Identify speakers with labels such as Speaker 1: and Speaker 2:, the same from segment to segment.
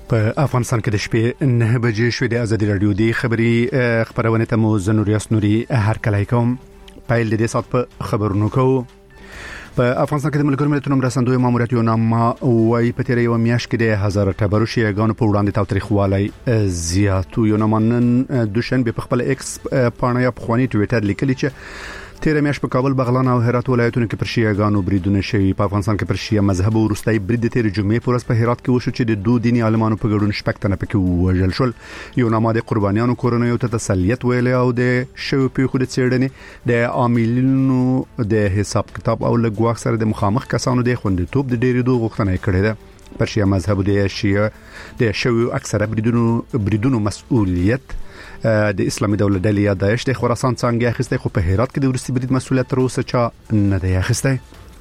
Speaker 1: په افغانستان کې د شپې 9 بجې شوې د ازادي رادیو د خبرونه ته مو زنوریاس نوري هر کله کوم پایل د دې سات په خبرونو کو په افغانستان کې د ملګرو ملتونو مرستندوی ماموریت یو نامه وای په تیرې یو میاشت کې د 1000 ټبرو شیګانو په وړاندې تاریخوالي زیاتو یو نامنن دوشنبه په خپل ایکس پاڼه په خواني ټوئیټر لیکلی چې تیر میاشت په کابل بغلان او هرات ولایتونو کې پر شیعاګانو بریدونه شوي په افغانستان کې پر شیعه مذهب ورستای برید تیر جمعې پر ورځ په هرات کې وشو چې د دوه دیني عالمانو په ګډون شپږ پکې وژل شول یو نامه د قربانیانو کورنیو ته تسلیت ویل او د شوی په خود څېړنې د عاملینو د حساب کتاب او لګواخ سره د مخامخ کسانو د خوندیتوب د ډېری دوه غوښتنې کړې ده پر شیعه مذهب د شیعه د شوی اکثره بریدونو مسؤلیت د اسلامي دولت ډلې یا داعش د خراسان څنګه اخیسته خو په هرات کې د ورستی برید مسؤلیت تر اوسه چا نه دی اخیسته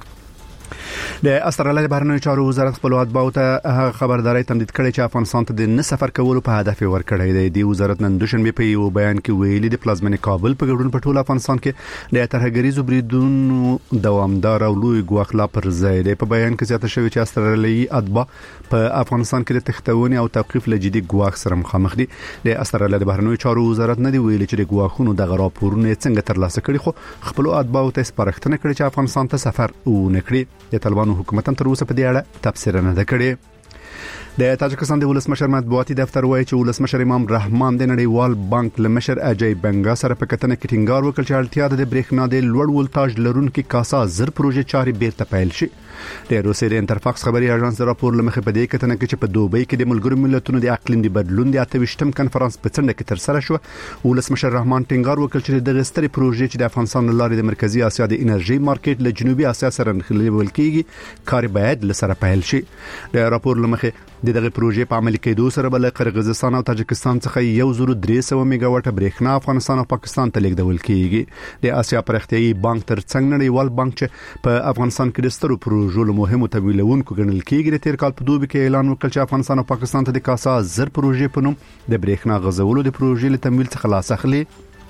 Speaker 1: د استرالیا بهرنیو چارو وزارت خپل اتباعو ته خبرداري تمدید کړې چې افغانستان ته د نه سفر کولو په هدف ورکړی دی د وزارت نن دوشنبه په یو بیان کې ویلي د پلازمینې کابل په ګډون په ټول افغانستان کې د ترهګریزو بریدونو دوامدار او لوی ګواښ پر ځای دی په بیان کې زیاته شوی چې استرالیایي اتباع په افغانستان کې د تختونې او توقيف لجدي ګواښ سره مخامخ دي د استرالیا د بهرنیو چارو وزارت نه دی ویلي چې د ګواښونو د راپورونو څنګه ترلاسه کړي خو خپل اتباعو ته سپارښتنه کړې چې افغانستان ته سفر ونکړي د طالبانو حکومت تر اوسه په دې اړه تفسیر نه کړی د تاجکستان د ولسمشر مطبوعاتي دفتر وایي چې ولسمشر امام رحمان د نړیوال بانک لمشر اجای بنگا سره په کتنه کې ټینګار وکړ چې اړتیا د برېښنا د لوړ ولټاژ لرونکو کاسا زر پروژې چاري بیرته پیل شي د روسیې د انترفاکس خبري اژانس راپور لمخه په دې کتنه کې چې په دوبۍ کې د ملګرو ملتونو د اقلیم د بدلون د 28م کنفرانس په څنډه کې تر سره شو ولسمشر رحمان ټینګار وکړ چې د غستري پروژې چې د افغانستان لارې د مرکزی اسیا د انرژي مارکیټ له جنوبي اسیا سره نښلول کیږي کار باید لسره پیل شي د راپور لمخه دغه پروژې په عملي کېدو سره بل قرغیزستان او تاجکستان څخه 1300 میگاواټ برېښنا افغانستان او پاکستان ته لیږدول کیږي د اسیا پرختیايي بانک تر څنګ نړیوال بانک چې په افغانستان کې د سترو پروژو له مهمو تمویلونکو ګڼل کیږي د تیر کال په دوبي کې اعلان وکړ چې افغانستان او پاکستان ته د کاسا زر پروژې په نوم د برېښنا غځولو د پروژې له تمویل څخه لاس اخلي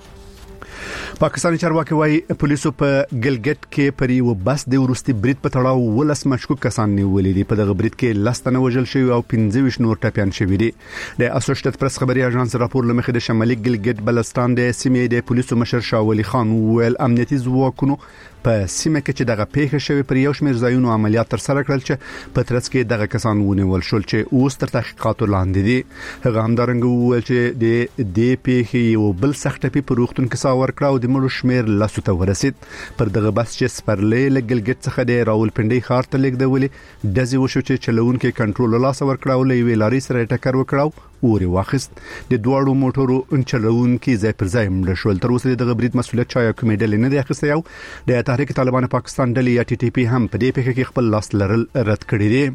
Speaker 1: پاکستاني چارواکي وايي پولیسو په ګلګټ کې پر یو بس د ورستي برید په تړاو ولس مشکوک کسان نیولې دي په دغه برید کې لستنه وژل شوی او 15 نور ټپيان شوی دي د اسوسییټډ پریس خبري اژانس راپور لمخې د شمالي ګلګټ بلستان د سیمې د پولیسو مشر شاولي خان ویل امنیتي ځواکونو په سیمه کې چې دغه پیښه شوی پر یو شمېر ځایونو عملیات تر سره کړل چې په ترڅ کې دغه کسان ونیول شول چې اوس تر تحقیقاتو لاندې دي هغه همدارنګ ویل چې د دې پیښې یو بل سخت ټپي په روغتون کې ساور کړ او د مړو شمېر لاسو ته ورسید پر دغه بس چې سپرلې لګلګټ څخه د راولپنډي ښار ته لیږدولې دزي وشو چې چلوونکو کنټرول لاس ور کړ او لوي لاري سره ټکر وکړ اوري واخست د دوړو موټرو چلوونکو ځای پر ځای مړ شول تر اوسه دغه برید مسؤلیت چا کومې ډلې نه دی اخیستی او د تحریک طالبان پاکستان ډلې یا ټي ټي پی هم په دې پیښه کې خپل لاس لرل رد کړی دی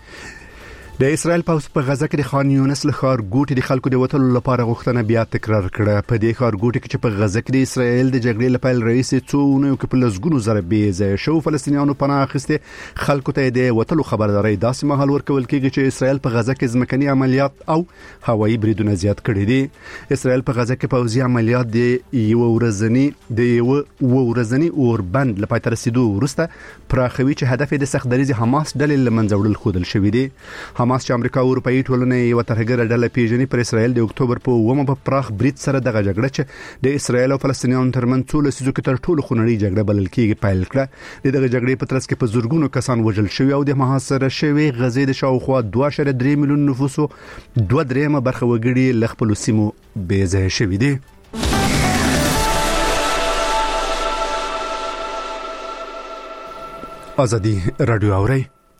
Speaker 1: د اسرائیل پوځ په غزه کې د خان یونس له ښار ګوټي د خلکو د وټلو لپاره غوښتنه بیا تکرار کړه په دې ښار ګوټي کې چې په غزه کې د اسرائیل د جګړې لپاره رئیس څونه یو کې په لسګونو ضربې ځای شو فلسطینیانو پناه اخیسته خلکو ته د وټلو خبرداري داسې مهال ورکول کېږي چې اسرائیل په غزه کې ځمکني عملیات او هوایي بریدونه زیات کړي دي اسرائیل په غزه کې پوځي عملیات د یو ورځنی اوربند لپاره تر رسیدو وروسته پراخوي چې هدف د سختدریز حماس ډلې لمنځه وړل خودل شوی دی حماس چې امریکا او اروپאי ټولنې یو ترهګر ډله پیژني پر اسرائیل د اکتوبر په 9 په پراخ برید سره دغه جګړه چې د اسرائیل او فلسطینیانو ترمنځ څو لسیزو کې تر ټولو خونړۍ جګړه بلل کېږي پیل کړه دغه جګړې په ترڅ کې په زورګونو کسان وژل شوی او د محاصره شوی غزې د شاوخوا 2.3 میلیون نفوسو 2.3 برخه وګړي ل خپل سیمو بې ځای شوی دي ازادي رادیو اوري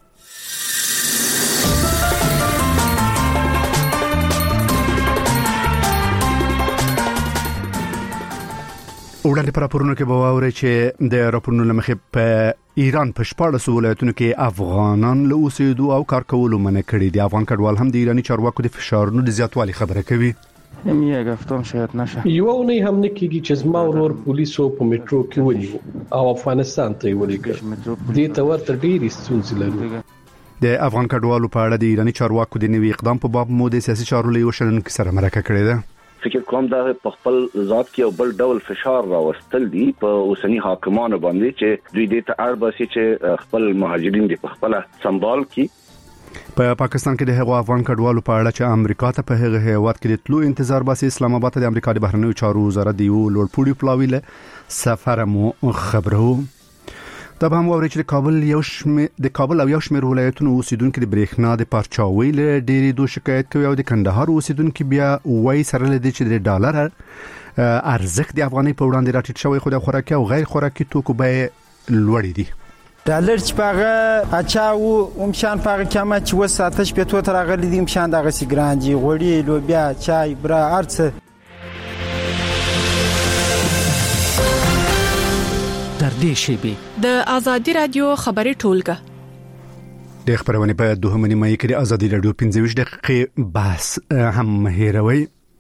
Speaker 1: وړاندې پر راپورونو کې به واوري چې د راپورونو لمخې په ایران په 14 ولایتونو کې افغانان له اوسېدو او کار کولو منع کړي دي افغان کډوال هم د ایرانی چارواکو د فشارونو د زیاتوالي خبره کوي
Speaker 2: میگه گفتم شاید نشه
Speaker 3: یوونی هم نکیږي چې زما ورور پولیسو په میټرو کې ونیو او افغانستان ته ولېږه دې ته ورته ډېری ستونزې لري
Speaker 1: د افغان کډوالو په اړه د ایرانی چارواکو د نوي اقدام په باب مو د سیاسي چارو له وشنن سره مرکه کړې ده
Speaker 4: فکر کوم دا په خپل ذات کې یو بل ډول فشار راوستل دي په اوسنی حاکمانو باندې چې دوی د ته اړ باسي چې خپل مهاجرین د خپل سمبال کی
Speaker 1: په پاکستان کې د هغو افغان کډوالو په اړه چې امریکا ته په هغه هیواد کې د تلو انتظار باسي، اسلام آباد د امریکا د بهرنیو چارو وزارت د یو لوړپوړي پلاوی له سفر مو خبرو. دا به هم ووري چې د کابل او یو شمېر ولایتونو اوسیدونکو د برېښنا د پارچاوي له ډېرې دوه شکایت کوي او د کندهار اوسیدونکو بیا وایي سره لدی چې د ډالر ارزښت د افغانۍ په وړاندې راټیټ شوی، خو د خوراکي او غیر خوراکي توکو بیې لوړې دي.
Speaker 5: ډالر چې پاغه اچاو امشان پاغه کما چې وساتش په تو تر غلي دي امشان دغه سیګرانجی غوړي لوبیا چای برا ارڅ.
Speaker 6: در دې شیبه
Speaker 7: د ازادي رادیو خبري ټولګه
Speaker 1: د خبرونه په 2 مې کې د ازادي رادیو 15 دقیقې بحث هم هیروي.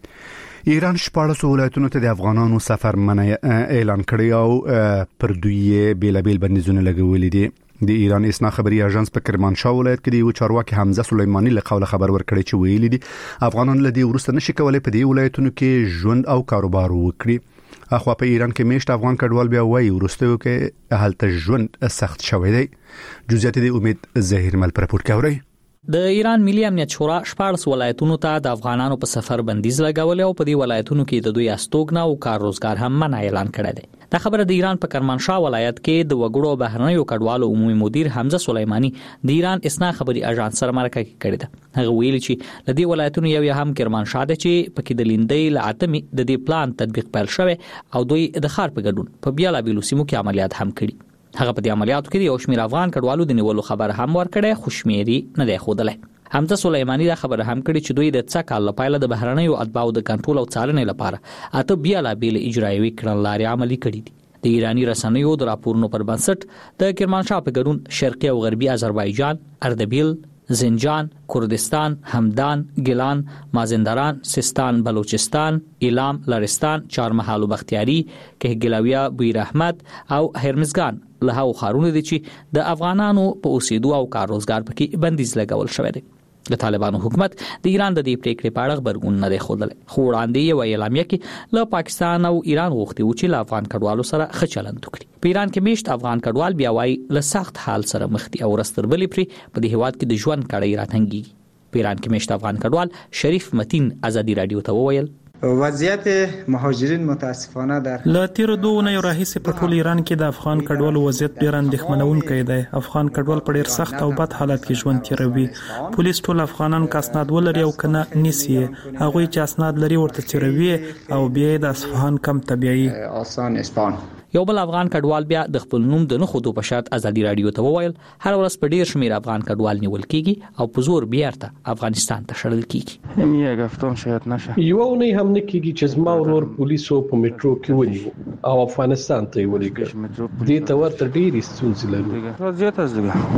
Speaker 1: ایران 14 ولایتونو ته د افغانانو سفر منع اعلان کړی او پر دوی بیلابیل بندیزونه لګولې دي. د ایران اسنا خبري اژانس په کرمانشاه ولایت کې د چارواکي حمزه سلیمانی له قوله خبر ورکړی چې ویلي دي افغانان لدی ورسته نشي کولای په دې ولایتونو کې ژوند او کاروبار وکړي. اخوا په ایران کې میشت افغان کډوال بیا وایي ورسته کې هلته ژوند سخت شوی دی. جزئیات د امید ظاهر مل پرپورت کوي.
Speaker 6: د ایران ملي امنیت شورا 14 ولایتونو ته د افغانانو په سفر بندیز لګول او په دې ولایتونو کې د دوی استوګنه او کار روزګار هم منع اعلان کړی دی. دا خبره د ایران په کرمانشاه ولایت کې د وګړو بهرنیو کډوالو عمومي مدیر حمزه سلیمانی د ایران اسنا خبري اژانس سره مرکه کړې ده. هغه ویلي چې لدی ولایتونو یو هم کرمانشاه ده چې پکې د لیندۍ لعتمي د دې پلان تطبیق پیل شوی او دوی د خار په ګډون په بیا لا بیلو سیمو کې عملیات هم کړي. هغه په دې عملیاتو کې یو شمېر افغان کډوالو د نیولو خبر هم ورکړی، خو شمېري نه دی ښودلی. حمزه سلیمانی دا خبر هم کړی چې دوی د څه کال لپاره د بهرنیو اتباعو د کنټرول او څارنې لپاره اته بیا لا بیل اجرایوي کړنلارې عملي کړي دي. د ایرانی رسنیو د راپورونو پر بنسټ د کرمانشاه په ګډون شرقي او غربي آذربایجان، اردبیل، زنجان، کردستان، همدان، گیلان، مازندران، سیستان، بلوچستان، ایلام، لرستان، چهارمحال و بختیاری، کهگیلاویه، بویر احمد او هرمزگان له هغو ښارونو دي چې د افغانانو په اوسېدو او کار روزګار پکې بندیز لګول شوی دی. د طالبانو حکومت د ایران د دې پریکړې په اړه خبرګون نه دی ښودلی، خو وړاندې یو اعلامیه کې له پاکستان او ایران غوښتي و چې له افغان کډوالو سره ښه چلند وکړي. په ایران کې میشت افغان کډوال بیا وایي له سخت حال سره مخ دي او رستربلې پرې په دې هیواد کې د ژوند کړۍ راتنګېږي. په ایران کې میشت افغان کډوال شریف متین ازادي رادیو ته وویل
Speaker 5: وضعیت مهاجرین متاسفانه در
Speaker 8: لا تیر 2 اونۍ راهیسې په ټول ایران کې د افغان کډوالو وضعیت ډېر اندېښمنونکی دی. افغان کډوال په ډېر سخت او بد حالت کې ژوند تیروي. پولیس ټول افغانان کا اسناد ولري او کنه نیسي، هغوی چې اسناد لري ورته تیروي او بیا د اصفهان کم طبيعي
Speaker 5: آسان اسپان.
Speaker 6: یو بل افغان کډوال بیا د خپل نوم د نه خودو په شرط ازادي رادیو ته وویل هر ورځ په ډیر شمیر افغان کډوال نیول کیږي او په زور بیرته افغانستان ته شړل کیږي.
Speaker 2: هم یک هفتم شاید نشه.
Speaker 3: یو نه هم نه کیږي چې زما ورور پولیسو په میټرو کې ونیو او افغانستان ته ولېږه. دې ته ورته ډېری ستونزې لري.
Speaker 2: زیات از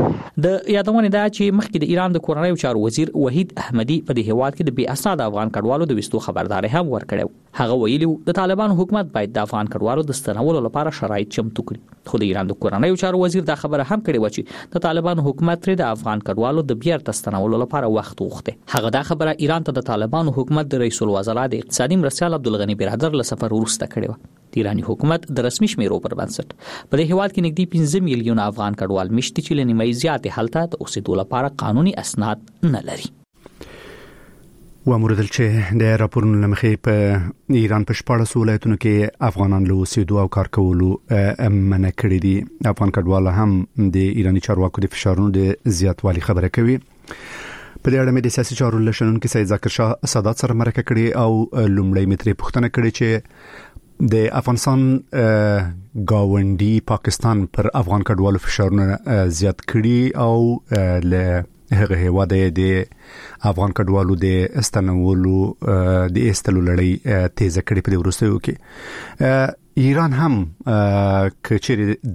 Speaker 6: د یادونه ده چې مخکې د ایران د کورنیو چارو وزیر وحید احمدی په دې هیواد کې د بې اسناد افغان کډوالو د وستو خبرداري هم ورکړو. هغه ویلي د طالبان حکومت باید د افغان کډوالو د ستنولو لپاره شرایط چمتو کړي. خو د ایران د کورنیو چارو وزیر دا خبره هم کړې و چې د طالبان حکومت تر د افغان کډوالو د بیرته ستنولو لپاره وخت وغوښته. هغه دا خبره ایران ته د طالبان حکومت د رئیس الوزرا د اقتصادي مرستیال عبدالغنی برادر له سفر وروسته کړې و. د ایرانی حکومت د رسمي شمیرو پر بنسټ په دې هیواد کې نږدې 15 میلیون افغان کډوال مشتي چې لنیمه زیات حالت د اوسېدو لپاره قانوني اسناد نه لري.
Speaker 1: وموردل چې د راپورونو لمخې په ایران په 14 ولایتونو کې افغانان له اوسېدو او کار کولو منع کړي دي. افغان کډوال هم د ایرانی چارواکو د فشارونو د زیاتوالي خبره کوي. په دې اړه مې د سیاسي چارو لشنونکو سید ذاکر شاه سادات سره مرکه کړې او لومړی متري پوښتنه کړې چې د افغانستان گاونډي پاکستان پر افغان کډوالو فشارونه زیات کړي او له هغه هیواد د افغان کډوالو د استنولو د استلو لړۍ تیزه کړې په وروستیو کې. ایران هم کچېره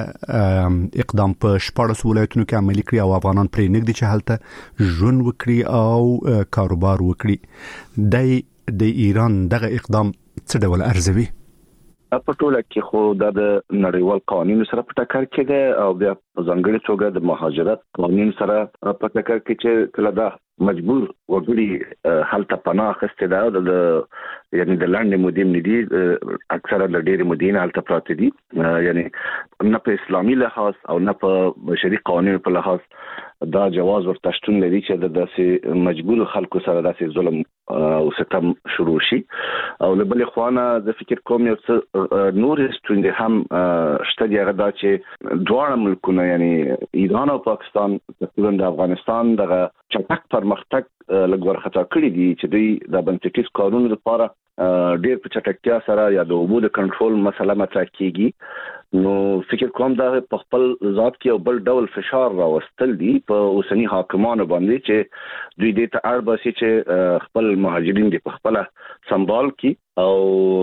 Speaker 1: د اقدام په 14 ولایتونو کې عملي کړی او افغانان پرې نګدي چې حالت ژوند وکړي او کاروبار وکړي. د ایران دغه اقدام څه ډول ارزوي؟
Speaker 4: په ټوله کې خو د نړیوال قوانینو سره په ټکر کې ده او بیا په ځانګړي توګه د مهاجرت قانون سره په ټکر کې چې کله دا مجبور وګړي حالت پناه اخیستي ده د یعنی د لاندې مودې ندي اکثره د ډېر مودې حالت پراته دي، یعنی نه په اسلامي لحاظ او نه په بشري قوانینو په لحاظ دا جواز ورته شتون لري چې د داسې مجبور خلکو سره داسې ظلم او ستم شروع شي او له بل خوانه د فکر کوم یو نور ستوند هم شته دی هغه دا چې دواړه ملکونه یعنی ایران او پاکستان تقریبا د افغانستان دغه چټک پرمختګ لګور خطا کړی دي چې دوی د بنسټیز قانون لپاره ډېر په چټکتیا سره یا د اوبو د کنټرول مسله مطرح کیږي نو فکر کوم دا په خپل ذات کې یو بل ډول فشار راوستل دي په اوسنی حاکمانو باندې چې دوی د ته اړ باسي چې خپل مهاجرین د خپل سمبال کی او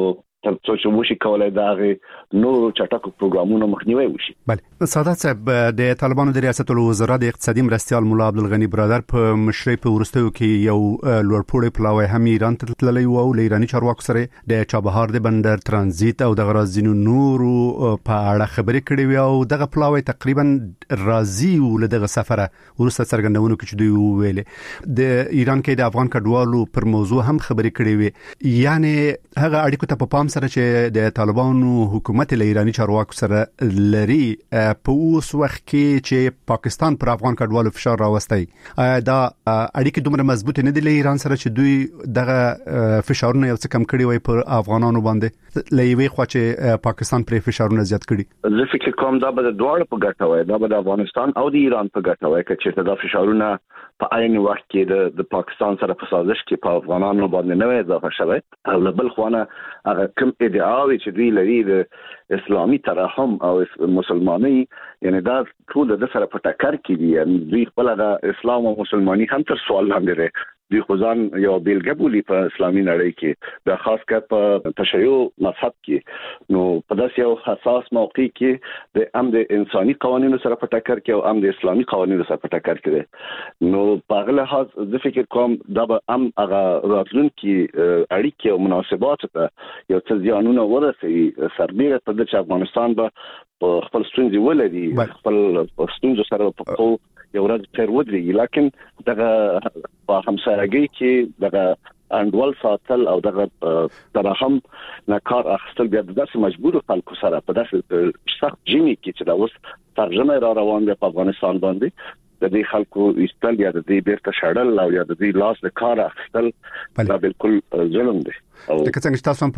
Speaker 4: ترڅو چې موږ کولای دا نور چټک پروګرامونه مخنیوي وشي.
Speaker 1: بله سادات صاحب د طالبانو د ریاست الوزرا د اقتصادي مرستيال مولا عبدالغنی برادر په مشرۍ په ورستیو کې یو لوړپوړی پلاوی هم ایران ته تللی و او ایرانی چارواکو سره د چابهار د بندر ترانزیت او د غرازینو نورو په اړه خبرې کړې وي او دغه پلاوی تقریبا راضي ول دغه سفره ورسته څرګندونکو چې دوی ویلې د ایران کې د افغان کډوالو پر موضوع هم خبرې کړې وي یعنی هغه اړیکو ته په سره چې د طالبانو حکومت له ایرانی چارواکو سره لري په اوس وخت کې چې پاکستان پر افغان کډوالو فشار راوستي دا اړیکې دومره مضبوط نه دي له ایران سره چې دوی دغه فشارونه یو څه کم کړي وي پر افغانانو باندې لېوي خو چې پاکستان پر فشارونه زیات کړي.
Speaker 4: زه فکر کوم دا به دواړه په ګټه وي دا به د افغانستان او د ایران په ګټه وي چې دا فشارونه په عین وخت کې د پاکستان سره په سازش کې په افغانانو باندې نه اضافه شوی او له بل خوانه هغه کوم ادعاوي چې دوی لري د اسلامي ترحم او مسلمانۍ یعنی دا ټول د سره په ټکر کې دي یعنی دوی خپل د اسلام او مسلمانۍ هم تر سوال لاندې لري دوی خدان یو بیلګه بولی په اسلامي نړۍ کې د خاص کر په تشیع مذهب کې نو په داسې یو حساس موقع کې د امن انساني قوانینو سره په ټکر کې او امن اسلامي قوانینو سره په ټکر کې نو په هغه لحاظ زه فکر کوم دا به هغه راتلونکي اړیکې او مناسبات ته یو څه زیانونه ورسوي سربېره په دې چې افغانستان به خپل ستونزې ولري خپل ستونزې سره په یو ورځ تر ودرېږي لکن دغه په همسایګۍ کې دغه انډول ساتل او دغه ترحم نه کار اخیستل بیا د داسې مجبور خلکو سره په داسې سخت جمی کې چې دا اوس ترجمه را روان دی په افغانستان باندې د دې خلکو استل یا د دې بیرته شړل او یا د دې لاس د کار اخیستل دا بالکل ظلم دی او
Speaker 1: لکه څنګه تاسو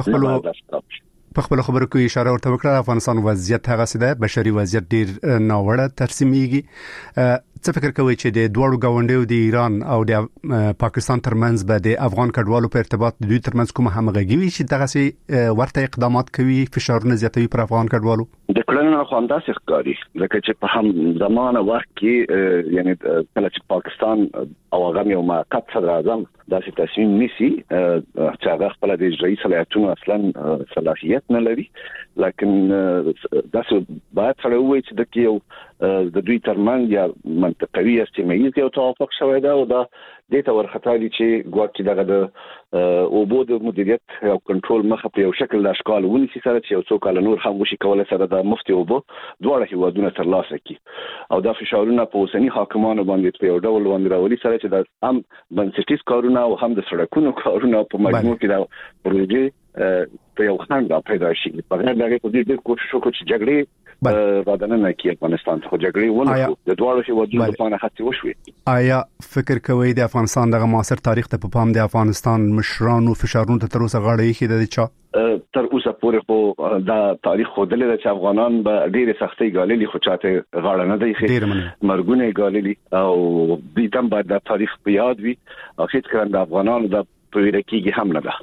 Speaker 1: هم په خپل خبرو کې اشاره ورته وکړه افغانستان وضعیت هغه سده بشري وضعیت ډیر ناوړه ترسیمېږي څه فکر کوي چې د دوړو گاونډیو د ایران او د پاکستان ترمنځ به د افغان کډوالو په ارتباط د دوی ترمنځ کوم همغږي وي چې دغه سي ورته اقدامات کوي فشارونه زیاتوي پر افغان کډوالو
Speaker 4: د کلنو خواندا ښکاری لکه چې په هم زمانه وخت کې یعنی کله چې پاکستان او هغه یو موقت صدر اعظم داسې تصمیم نیسي چې هغه خپل د اجرایي صلاحیتونو اصلا صلاحیت نه لري لکن داسې باید سره وایي چې د یو د دوی ترمنځ یا منطقوي استمایي یو توافق شوی دا او دا د تور خطرې چې ګواکې دغه د اوبو د مدیریت او کنټرول مخه په یو شکل د اشکال ونیسي سره چې یو څو کال نور هم وشي کولای سره د مفتي اوبو دواړه هیوادونه ترلاسه کړي او دا فشارونه په اوسنی حاکمانو باندې په یو ډول باندې راولي سره چې د هم بنسټیز کارونه او هم د سړکونو کارونه په مجموع کې د پروژې په یو خنډ پیدا شي په غیر دغه په دې کوشش وکړي چې جګړې رادنه کې افغانستان ته جګړې ونه د دوړو هیوادونو لپاره هڅې وشوي
Speaker 1: آیا فکر کوي د افغانستان دغه معاصر تاریخ ته په پام د افغانستان مشرانو فشارونو ته تر اوسه غاړه یې خېده چې
Speaker 4: تر اوسه پورې خو دا تاریخ خو دلته چې افغانان به ډېر سختي غالي خو چاته غاړه نه دی خې مرګونه غالي او دې تم بعد د تاریخ په یاد وي او هیڅ کله د افغانانو د پویرکیږي هم نه ده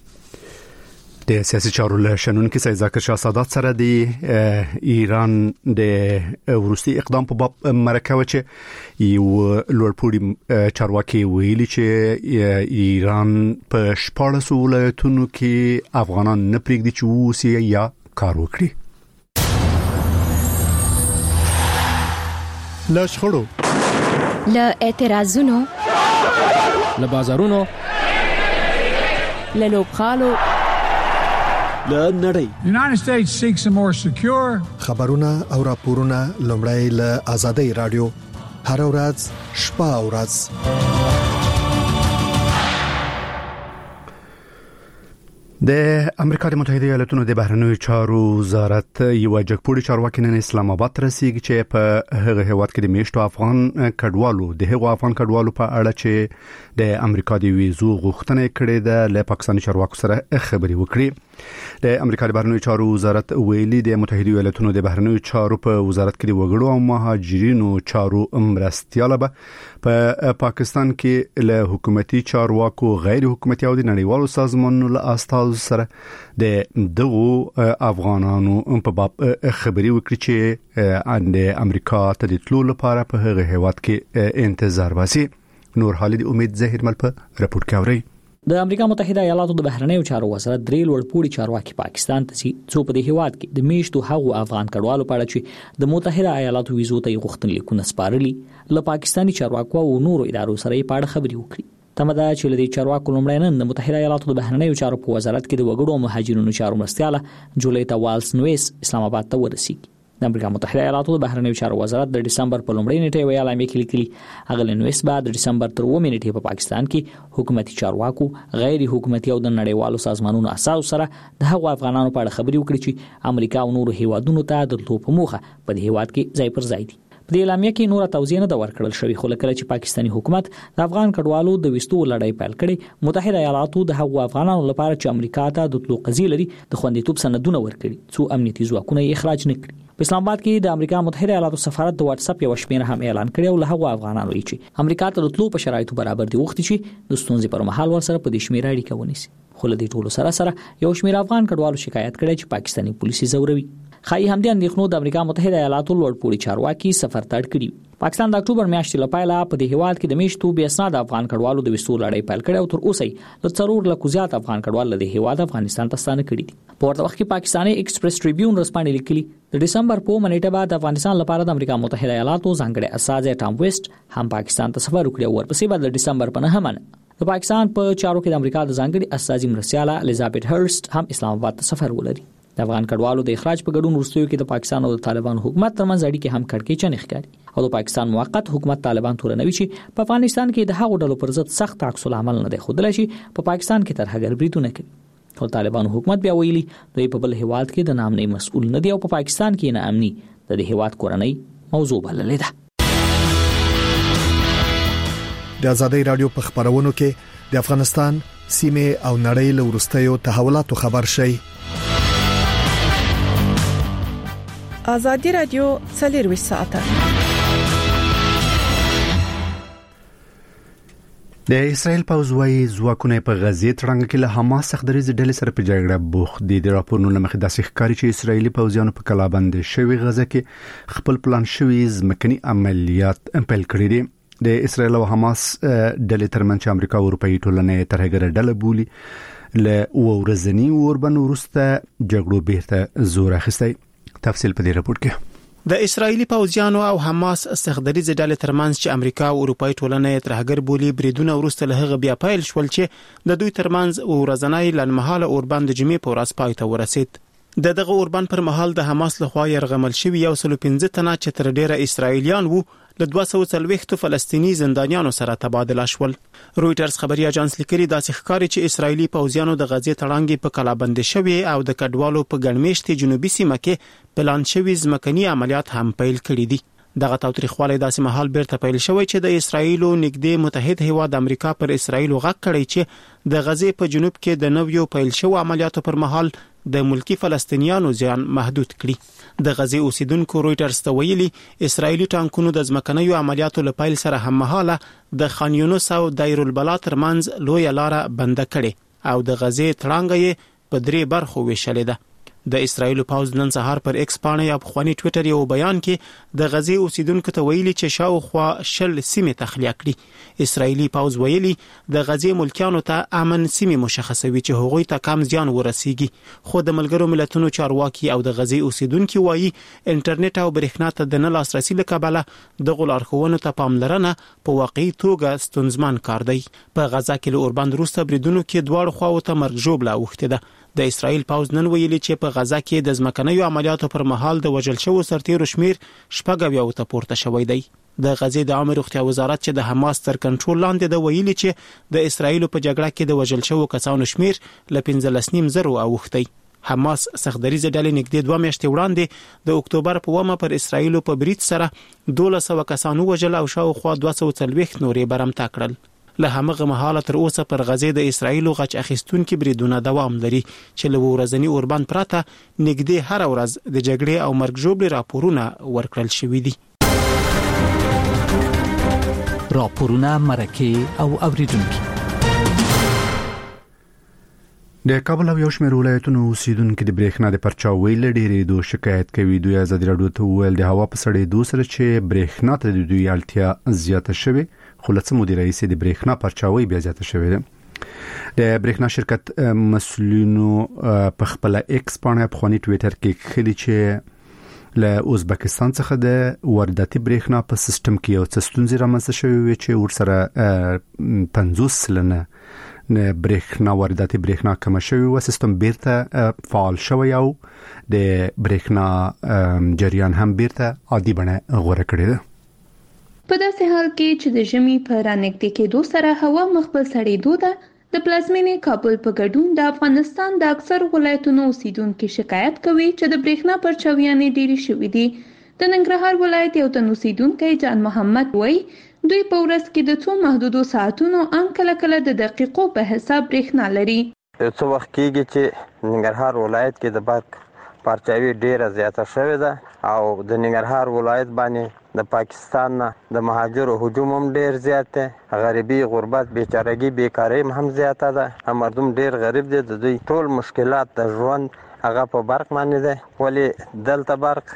Speaker 1: د سیاسي چارو له شنونکو سید ذکر شاه سادات سره د ایران د ورستي اقدام په باب مرکه چې یو لوړپوړي چارواکي ویلي چې ایران په 14 ولایتونو کې افغانان نه پریږدي چې ووسي یا کار وکړي. له شخړو
Speaker 9: له اعتراضونو
Speaker 10: له بازارونو
Speaker 9: له لوبخالو
Speaker 11: The
Speaker 12: United States seeks a more secure
Speaker 11: خبرونه او راپورونه لومړی له آزادۍ رادیو هر ورځ شپه او ورځ
Speaker 1: د امریکا متحده ایالاتونو د بهرنیو چارو وزارت یو جګپوړي چارواکي نن اسلام آباد رسیدي چې په هغه هیواد کې د میشتو افغان کډوالو په اړه چې د امریکا د ویزو غوښتنه کړې ده له پاکستاني چارواکو سره خبري وکړي. د امریکا د بهرنیو چارو وزارت ویلي د متحده ایالاتونو د بهرنیو چارو په وزارت کې د وګړو او مهاجرینو چارو مرستياله په پاکستان کې له حکومتي چارواکو غیر حکومتي او د نړیوالو سازمانونو له استاد سره د دغو افغانانو په باب خبري وکړي چې د امریکا ته د تلو لپاره په هغه هیواد کې انتظار واسي. نور حالد امید زهیر مل په راپور کې اوري.
Speaker 6: د امریکا متحده ایالاتو د بهرنیو چارو وزارت درې لوړپوړي چارواکي پاکستان ته څو په دې هیواد کې د میشتو هغو افغان کډوالو په اړه چې د متحده ایالاتو ویزو ته غوښتنلیکونه سپارلي له پاکستاني چارواکو او نورو ادارو سره په اړه خبري وکړي. تمدا چې لدی چارواکو لومړی نن د متحده ایالاتو د بهرنیو چارو په وزارت کې د وګړو او مهاجرینو چارو مرستياله جولیتا والز نویس اسلام آباد ته ورسیږي. د امریکا متحده ایالاتو د بهرنیو چارو وزارت د دسمبر په لومړۍ نیټه ویل امې کې لیکلي اغل نویس بعد د دسمبر تر 9 نیټه په پاکستان کې حکومتي چارواکو غیر حکومتي او د نړیوالو سازمانونو اساس سره د هغو افغانانو په اړه خبري وکړي چې امریکا او نورو هیوادونو ته د تلو په موخه په دې هیواد کې ځای پر ځای دي. په دې اعلامیه کې نور توضیح نه ورکړل شوی خو لکه چې پاکستاني حکومت د افغان کډوالو د وستو لړۍ پیل کړي متحده ایالاتو د هغو افغانانو لپاره چې امریکا ته د تلو قضیه لري د خوندیتوب سندونه ورکړي څو امنیتي ځواکونه یې اخراج نه کړي. په اسلام آباد کې د امریکا متحده ایالاتو سفارت د واتس اپ یو شمېره هم اعلان کړی او له هغو افغانانو چې امریکا ته د تلو په شرایطو برابر دي وخت چې د ستونزې پر مهال ورسره په دې شمېره اړیکه ونیسي. خو له دې ټولو سره یو شمېر افغان کډوالو شکایت کړی چې پاکستاني پولیس زوروي. خای همدې اندېښنو د امریکا متحده ایالاتو لوړپوړي چارواکي سفر تړ کړی. پاکستان د اکتوبر میاشتې لپاره په دې هیواد کې د میشتو بې اسناد افغان کډوالو د وسو لړۍ پیل کړې او تر اوسه د څلور لکه زیات افغان کډوال له هیواد افغانستان ته ستانه کړي دي. په ورته وخت کې پاکستاني ایکسپریس ټریبیون رسپانې لیکلي د دسمبر په منېټه بعد افغانستان لپاره د امریکا متحده ایالاتو ځانګړي اساس ټام ویسټ هم پاکستان ته سفر وکړي او ورپسې بعد د دسمبر په 9 د پاکستان په چارو کې د امریکا د ځانګړي اساسي مرستياله الیزابت هرست هم اسلام آباد ته سفر ولري. د افغان کډوالو د اخراج په ګډون وروستیو کې د پاکستان او د طالبان حکومت ترمنځ اړیکې هم کړکېچنې ښکاري او د پاکستان موقت حکومت طالبان تورنوي چې په افغانستان کې د هغو ډلو پر ضد سخت عکس العمل نه دی ښودلی چې په پاکستان کې ترهګر بریدونه کوي. او طالبان حکومت بیا ویلي دوی په بل هیواد کې د نامنۍ مسؤل نه دی او په پاکستان کې نه امني د دې هیواد کورنۍ موضوع بللې ده.
Speaker 11: د آزادۍ رادیو په خبرونو کې د افغانستان سیمه او نړۍ له ورستیو تحولاتو خبر شي.
Speaker 7: آزادۍ رادیو 24 ساعته
Speaker 1: د اسرائیل پوځوي ځواکونه په غزه تړنګ کې له حماس څخه د ډلې سره په جګړه بوخت دي. د راپورونو مخې داسې ښکاري چې اسرائیلي پوځیانو په کلابند شوی غزه کې خپل پلان شوی ځمکني عملیات پیل کړی دي. د اسرائیل او حماس ډلې ترمنځ امریکا او اروپאי ټولنې ترهګر ډله بولي له ورځنی اوربن ورسته جګړو بیرته زور اخیستی. تفصیل په دې راپور کې
Speaker 9: د اسرایلی پوځیانو او حماس استخداریز ډلې ترمنځ چې امریکا او اروپאי ټولنې ترهګر بولی بریدونه ورسته له هغه بیا پیل شول چې د دوی ترمنځ ورځنی لنمحاله اوربند د جمعې په ورځ پای ته ورسید. دغه اوربند پر مهال د حماس لخوا يرغمل شوی 115 تنه چې تر ډیره اسرایلیان وو له 240 فلسطینی زندانیانو سره تبادله شول. رويټرز خبري اژانس لیکلي داسې ښکاري چې اسرایلی پوځیانو د غزې تړانګې په کلابند شوی او د کډوالو په ګڼمېشتي جنوبي سیمه کې پلان شوی ځمکني عملیات هم پیل کړي دي. دغه تاریخواله داسې محل بیرته پیل شوی چې د اسرایلو نږدې متحد هیواد امریکا پر اسرایلو غږ کړی چې د غزې په جنوب کې د نویو پیل شو عملیاتو پر مهال د ملکی فلسطینیانو ځان محدود کړي. د غزې اوسیدونکو رويټرز ته ویلي اسرایلی ټانکونو د ځمکنیو عملیاتو لپاره سره هم مهاله د خان یونس او دایر البلا ترمنځ لوی لار بند کړي او د غزې تړانګې په 3 برخو ویشلې ده. د اسرایل پوز نن سهار پر ایکس باندې یا بخوانی ټوئیټر یو بیان کې د غزې اوسیدونکو ته ویلي چې شاوخوا شل سیمه تخلیه کړي. اسرایلی پوز ویلي د غزې ملکیانو ته امن سیمه مشخصوي چې هغوی ته کم زیان ورسیږي. خو د ملګرو ملتونو چارواکي او د غزې اوسیدونکو وایي انټرنیټ او برېښنا ته د نه لاسرسي لکبله د غلارخوونو ته پاملرنه په واقعي توګه ستونزمن کار دی. په غزا کې له اوربند روسته بریدونو کې دواړو خواو ته مرګ ژوبله اوخته ده. د اسرایل پوز نن ویلي چې په غزا کې د ځمکنیو عملیاتو پر مهال د وژل شوو سرتیرو شمیر 90 ته پورته شوی دی. د غزې د عامه روغتیا وزارت چې د حماس تر کنټرول لاندې د ویلي چې د اسرایل په جګړه کې د وژل شوو کسانو شمیر ل 15.5 اوښتی. حماس سختدریزه ډلې نږدې 2 میاشتې وړاندې د اکتوبر په 1 پر اسرایل په برید سره 1200 کسانو وژل او شاوخوا 240 نورې برمته کړل. له همغه مهاله تر اوسه پر غزې د اسرایل غچ اخیستونکو بریدونه دوام لري چې له ورځنی اوربان پراته نږدې هر ورځ د جګړې او مرګ ژوبل راپورونه ورکړل شوې دي.
Speaker 13: راپورونه مرکه او اوریدونکو
Speaker 1: د کابل او یو شمېر ولایتونو اوسیدونکو د برېښنا د پرچاوۍ لړۍ دوه شکایت کوي. دوی آزادي راډیو ته ویل د هوا په سړېدو سره چې برېښنا ته د دوی اړتیا زیاته شوه، خو لڅ مدیر رئیس د برېښنا پرچاوۍ بیا زیاته شوه ده. د برېښنا شرکت مسؤلینو په خپل ایکس باندې په خونی ټوئیټر کې خلی چې له ازبکستان څخه د وارداتي برېښنا په سیستم کې یو څه ستونزې رامنځته شوې وي چې ورسره 50% برېښنا وارداتي برېښنا کم شوی و، سیستم بیرته فعال شوی او د برېښنا جریان هم بیرته عادي بڼه غوړه کړې ده.
Speaker 14: په داسې حال کې چې د ژمي په رانږدې کېدو سره هوا مخبل سړېدو ده، د پلازمینې کابل په ګډون د افغانستان د اکثر ولایتونو اوسیدونکو شکایت کوي چې د برېښنا پرچاویانې ډېرې شوې دي. د ننګرهار ولایت یو تن اوسیدونکی جان محمد وایي دوی په ورځ کې د څو محدودو ساعتونو ان کله کله د دقیقو په حساب برېښنا لري.
Speaker 15: څو وخت کېږي چې ننګرهار ولایت کې د برق پرچاوي ډیره زیاته شوې ده او د ننګرهار ولایت باندې د پاکستان نه د مهاجرو هجوم هم ډیر زیات دی. غریبي، غربت، بیچارهګي، بیکاري هم زیاته ده. مردم ډیر غریب دي. د دوی ټول مشکلات د ژوند هغه په برق باندې ده، ولی دلته برق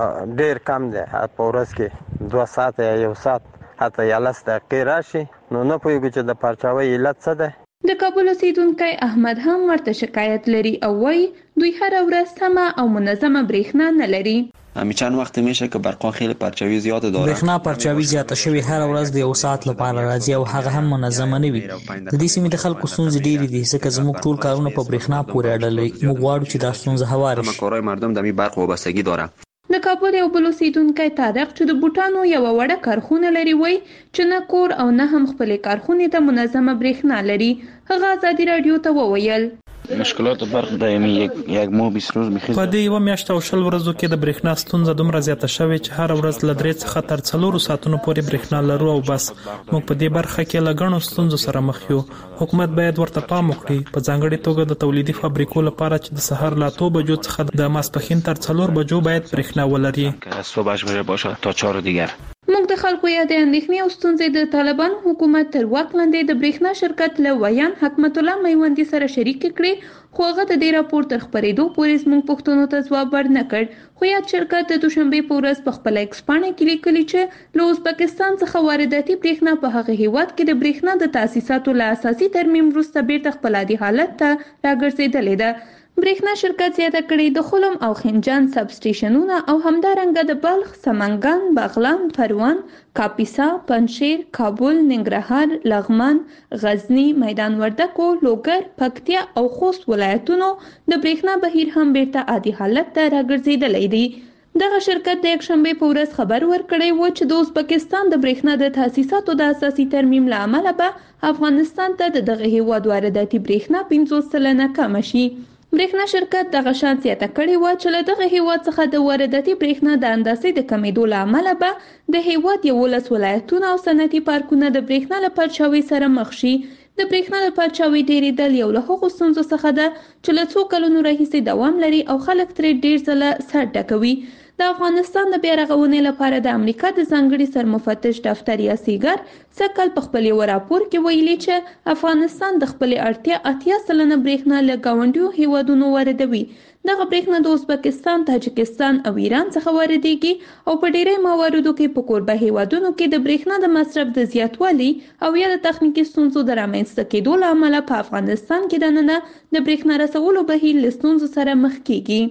Speaker 15: ډیر کم دی. په ورځ کې 2 ساعت یا 1 ساعت حتی یا 10 دقیقې راشي، نو نه پوهیږو چې د پرچاوۍ علت څه ده.
Speaker 14: د کابل اوسیدونکی احمد هم ورته شکایت لري او وایي دوی هر ورځ سمه او منظمه برېښنا نه لري.
Speaker 16: چند وقت میشه که برقا خیلی پرچاوی زیاد داره.
Speaker 6: برېښنا پرچاوی زیاته شوی، هر ورځ د 1 ساعت لپاره راځي او هغه هم منظمه نه وي. د دې سیمې د خلکو ستونزې ډېرې دي ځکه زموږ ټول کارونه په برېښنا پورې اړه لري. موږ غواړو چې دا ستونزه هواره شي.
Speaker 16: کارهای مردم د برق وابستگی داره.
Speaker 14: د کابل یو بل اوسیدونکی طارق چې د بوټانو یو وړه کارخونه لري وایي چې نه کور او نه هم خپل کارخونه ته منظمه برېښنا لري. هغه آزادي رادیو ته وویل
Speaker 2: مشکلات برق دائمی یک ماه 20 روز میخیز.
Speaker 8: په دې 1 میاشت او 20 ورځو کې د برېښنا ستونزه دومره زیاته شوې چې هر ورځ ل 3 څخه تر 4 ساعتونو پورې برېښنا لرو او بس. موږ په دې برخه کې لګڼو ستونزو سره مخ یو. حکومت باید ورته پام وکړي، په ځانګړي توګه د تولیدي فابریکو لپاره چې د سحر لا 2 بجو څخه د ماسپښین تر 4 بجو باید برېښنا ولري.
Speaker 2: صبح باشه تا 4 دیگر.
Speaker 14: موږ د خلکو یا د اندېښنې او ستونزې د طالبان حکومت تر واک لاندې د برېښنا شرکت له ویان حکمت الله میوندي سره شریک کړي، خو هغه د دې راپور تر خبرېدو پورې زموږ پوښتنو ته ځواب ورنه کړ. خو یاد شرکت د دوشنبه په ورځ په خپل ایکس باندې کې لیکلي چې له ازبکستان څخه وارداتي برېښنا په هغه هیواد کې د برېښنا د تاسیساتو له اساسي ترمیم وروسته بیرته خپل عادي حالت ته راګرځېدلې ده. برېښنا شرکت زیاته کړې د خلم او خنجان سب سټیشنونه او همدارنګه د بلخ، سمنګان، بغلان، پروان، کاپیسا، پنجشیر، کابل، ننګرهار، لغمان، غزنی، میدان وردګو، لوګر، پکتیا او خوست ولایتونو د برېښنا بهیر هم بیرته عادي حالت ته راګرځېدلی دی. دغه شرکت د یکشنبه په ورځ خبر ورکړی و چې د ازبکستان د برېښنا د تاسیساتو د اساسي ترمیم له امله به افغانستان ته دغه هیواد وارداتي برېښنا 50% کم شي. برېښنا شرکت دغه شان زیاته کړې و چې له دغه هیواد څخه د وارداتي برېښنا د اندازې د کمیدو له امله به د هیواد 11 ولایتونه او صنعتي پارکونه د برېښنا له پرچاوۍ سره مخ شي. د برېښنا د پرچاوۍ ډېرېدل یو له هغو ستونزو څخه ده چې له څو کلونو راهیسې دوام لري او خلک ترې ډېر ځله سر ډکوي. د افغانستان د بیا رغونې لپاره د امریکا د ځانګړي سرمفتش دفتر یا سیګر سکل په خپل یو راپور کې ویلي چې افغانستان د خپل اړتیا 80% برېښنا له ګاونډیو هیوادونو واردوي. دغه برېښنا د ازبکستان، تاجکستان او ایران څخه واردېږي او په ډېری مواردو کې په کوربه هیوادونو کې د برېښنا د مصرف د زیاتوالي او یا د تخنیکي ستونزو د رامنځته کېدو له امله په افغانستان کې دننه د برېښنا رسولو بهیر له ستونزو سره مخ کېږي.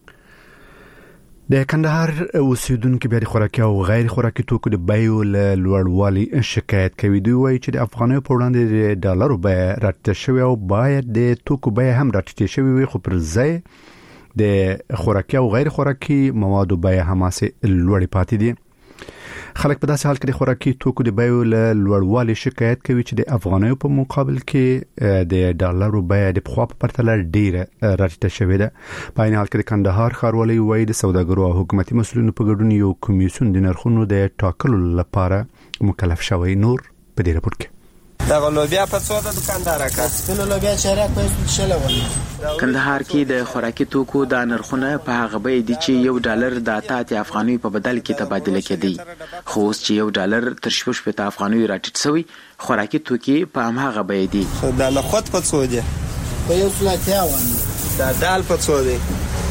Speaker 1: د کندهار اوسیدونکو بیا د خوراکي او غیر خوراکي توکو د بیو له لوړوالي شکایت کوي. دوی وایي چې د افغانیو په وړاندې د ډالرو بیه راټیټه شوې او باید د توکو بیه هم راټیټه شوې وي، خو پر ځای د خوراکي او غیر خوراکي موادو بیه هماسې لوړې پاتې دي. خلک په داسې حال کې د خوراکي توکو د بیو له لوړوالي شکایت کوي چې د افغانیو په مقابل کې د ډالرو بیه د پخوا په پرتله ډیره راټیټه شوې ده. په عین حال کې د کندهار ښاروالۍ وایي د سوداګرو او حکومتي مسؤلینو په ګډون یو کمیسیون د نرخونو د ټاکلو لپاره مکلف شوی. نور په دې راپور کې
Speaker 17: دا لوبیا په څو د دکاندار کا سپینو لوبیا چیرې په شلونه
Speaker 18: کندهار کې د خوراکي توکو د نرخونه په هغه به دي چې $1 د 80 افغانۍ په بدل کې تبادله کېدی، خو اوس چې $1 تر 60 افغانۍ راټیټ شوی، خوراکي توکي په هغه به دي.
Speaker 17: دا لخت په څو دي؟
Speaker 5: په یو سلاتیا ونه.
Speaker 17: دا دال په څو دي؟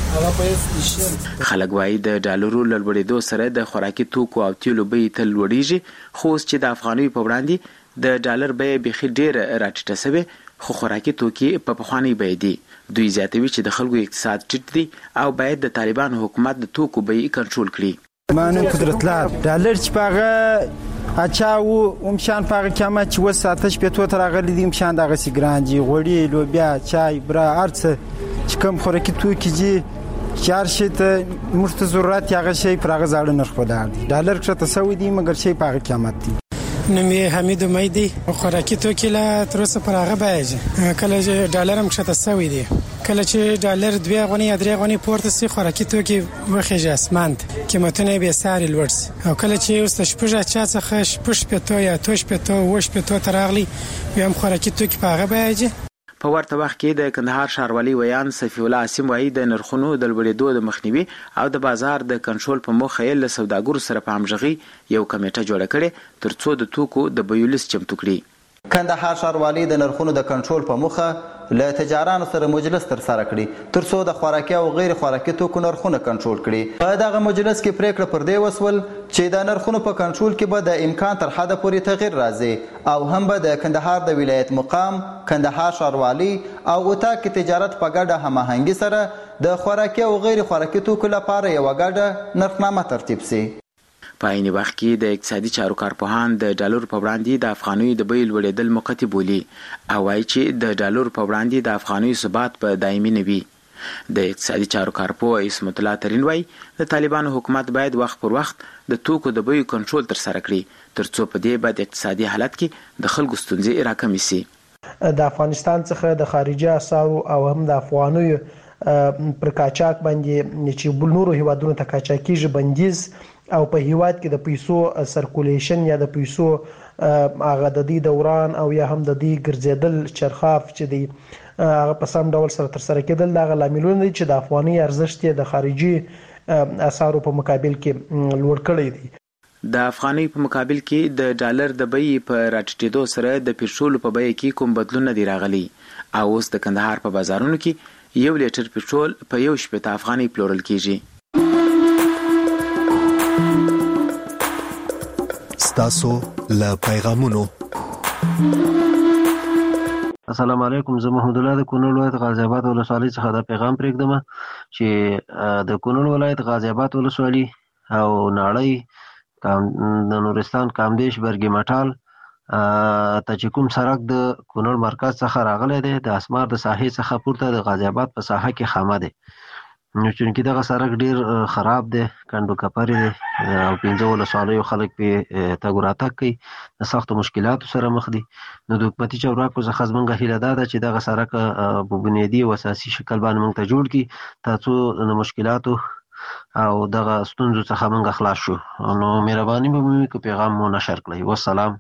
Speaker 18: خلک وايي د ډالرو لوړېدو سره د خوراکي توکو او تیلو بیې تل لوړېږي، خو اوس چې د افغانۍ په وړاندې د ډالر بیه بخي ډیره راټیټه شوې، خو خوراکي توکي په پخواني بیه دي. دوی زیاتوي چې د خلکو اقتصاد ټیټ دی او باید د طالبان حکومت د توکو بیې کنټرول کړي.
Speaker 5: مانه قدرتلار ډالر چې پاغه اچاو مشان پاغه کما چې وساتش په تو تر غلي دي مشان دغه سیګرانجي غوړي لوبیا چای برا ارڅ چې کوم خوراکي توکي دي چار شي ته مرته ضرورت یغه شي پرغه زاړه نرخ ودار دي. ډالر چې تسوي دي مګر شي پاغه قیمت دي.
Speaker 19: نمی حمید امیدی خوراکی توکي لا تر اوسه پر هغه بیاجه کله چې ډالر هم شته سوي دي، کله چې ډالر 2 غونی یا 3 غونی پورته سي خوراکی توکي وخیږي اسمانت قیمتونه به ساري لوړ سي، او کله چې اوس شپږه چا څخه شپږ پته یا توش پته وش پته ترغلي هم خوراکی توکي په هغه بیاجه.
Speaker 18: په ورته وخت کې د کندهار ښاروالۍ ویان صفی الله عاصم وایي د نرخونو د لوړېدو د مخنیوي او د بازار د کنټرول په موخه یې له سوداګرو سره په همغږي یو کمیټه جوړه کړې ترڅو د توکو د بیو لیست چمتو کړي.
Speaker 20: کندهار ښاروالۍ د نرخونو د کنټرول په موخه له تجارانو سره مجلس تر سره کړي ترڅو د خوراکي او غیر خوراکي توکو نرخونه کنټرول کړي. په دغه مجلس کې پریکړه پر دې وسول چې د نرخونو په کنټرول کې به د امکان تر حده پورې تغیر راځي او هم به د کندهار د ولایت مقام کندهار ښاروالۍ او اتاق تجارت په ګډه هماهنګي سره د خوراکي او غیر خوراکي توکو لپاره یو ګډه نرخنامه ترتیب شي.
Speaker 18: په عین وخت کې د اقتصادي چارو کارپوهان د ډالر په وړاندې د افغانۍ د بیې لوړېدل موقتی بولي او وايي چې د ډالر په وړاندې د افغانۍ ثبات په دایمي نه وي. د اقتصادي چارو کارپوه اسمت الله ترين وايي د طالبانو حکومت باید وخت پر وخت د توکو د بیې کنټرول تر سره کړي ترڅو په دې باندې اقتصادي حالت کې د خلکو ستونزې راکمې شي.
Speaker 21: د افغانستان څخه د خارجي اسعارو او هم د افغانیو پر قاچاق باندې چې بل نورو هیوادونو ته قاچاقیږي بندیز او په هیواد کې د پیسو سرکولیشن یا د پیسو هغه د دې دوران او یا هم د دې ګرځیدل چرخاف چې دی هغه په سم ډول سره تر سره کېدل دا لاملونه دي چې د افغاني ارزښت د خارجي اسعارو په مقابل کې لوړ کړی دی.
Speaker 18: د افغانۍ په مقابل کې د ډالر د بیې په راټیټېدو سره د پېټرول په بیه کې کوم بدلون دی راغلی او اوس د کندهار په بازارونو کې 1 لیټر پېټرول په 1.8 افغانۍ پلورل کیږي.
Speaker 11: تاسو له پیغامونو.
Speaker 22: السلام علیکم، زه محمد الله د کونړ ولایت غازی آباد ولسوالۍ څخه دا پیغام پرېږدم چې د کونړ ولایت غازی آباد ولسوالۍ او ناړۍ د نورستان کامدیش برګي مټال ته چې کوم سړک د کونړ مرکز څخه راغلی دی د اسمار د ساحې څخه پورته د غازی آباد په ساحه کې خامه دی، نو چونکې دغه سړک ډیر خراب دی، کندو کپرې دی او 15 ولسوالیو خلک پې تګ راتګ کوي، د سختو مشکلاتو سره مخ دي. نو د حکومتي چارواکو څخه زموږ هیله دا ده چې دغه سړک په بنیادي او اساسي شکل باندې موږ ته جوړ کړي ترڅو د مشکلاتو او دغه ستونزو څخه موږ خلاص شو. نو مهرباني به مو وکړئ پیغام مو نشر کړئ. والسلام.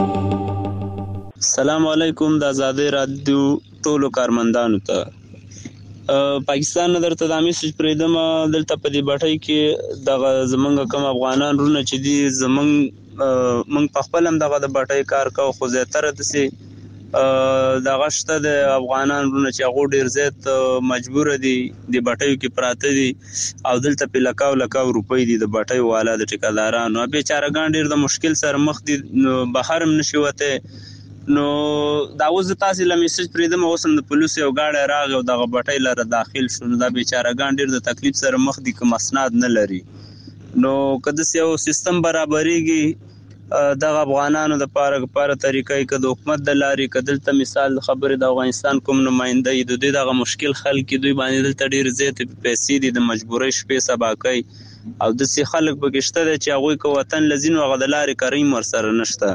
Speaker 23: السلام علیکم د آزادۍ رادیو ټولو کارمندانو ته. پاکستان نه درته د میسج پرېدم دلته په دې باټۍ کې دغه زمونږ کوم افغانان رونه چې دي زمونږ په خپل هم دغه د باټۍ کار کوو، خو زیاتره داسې دغه شته د افغانان رونه چې هغو ډېر زیات مجبوره دي د باټیو کې پراته دي او دلته پې لکاو روپۍ دي د باټیو والا د ټیکادارانو. بیچارهګان ډېر د مشکل سره مخ دي، بهر هم نشي وتی. نو دا اوس د تاسې له میسج پرېږدم، اوس هم د پولیسو یو ګاډی راغی او دغه بټۍ لره داخل شو. نو دا بیچارهګان ډېر د تکلیف سره مخ دي که مسناد نه لري. نو که داسې یو سیستم برابرېږي دغه افغانانو دپاره طریقه که د حکومت د لارې که دلته مثال د خبرې د افغانستان کوم نماینده د دوی دغه مشکل حل کړي، دوی باندې دلته ډېرې زیاتې پیسې دي، د مجبورۍ شپې سبا کوي او د سي خلک پکې شته چې هغوی که وطن لذین هغه د لارې کریم ورسره نشته.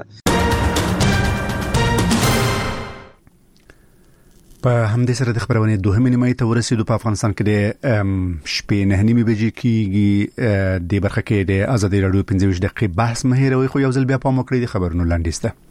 Speaker 1: په همدې سره د خبرونې دوهمې نیمه ته ورسېدو. په افغانستان کې د شپې 9:30 بجې کېږي. د برخه کې د ازادي راډیو 25 دقیقې بحث مه هېروئ، خو یو ځل بیا پام وکړئ د خبرونو لاندې سته.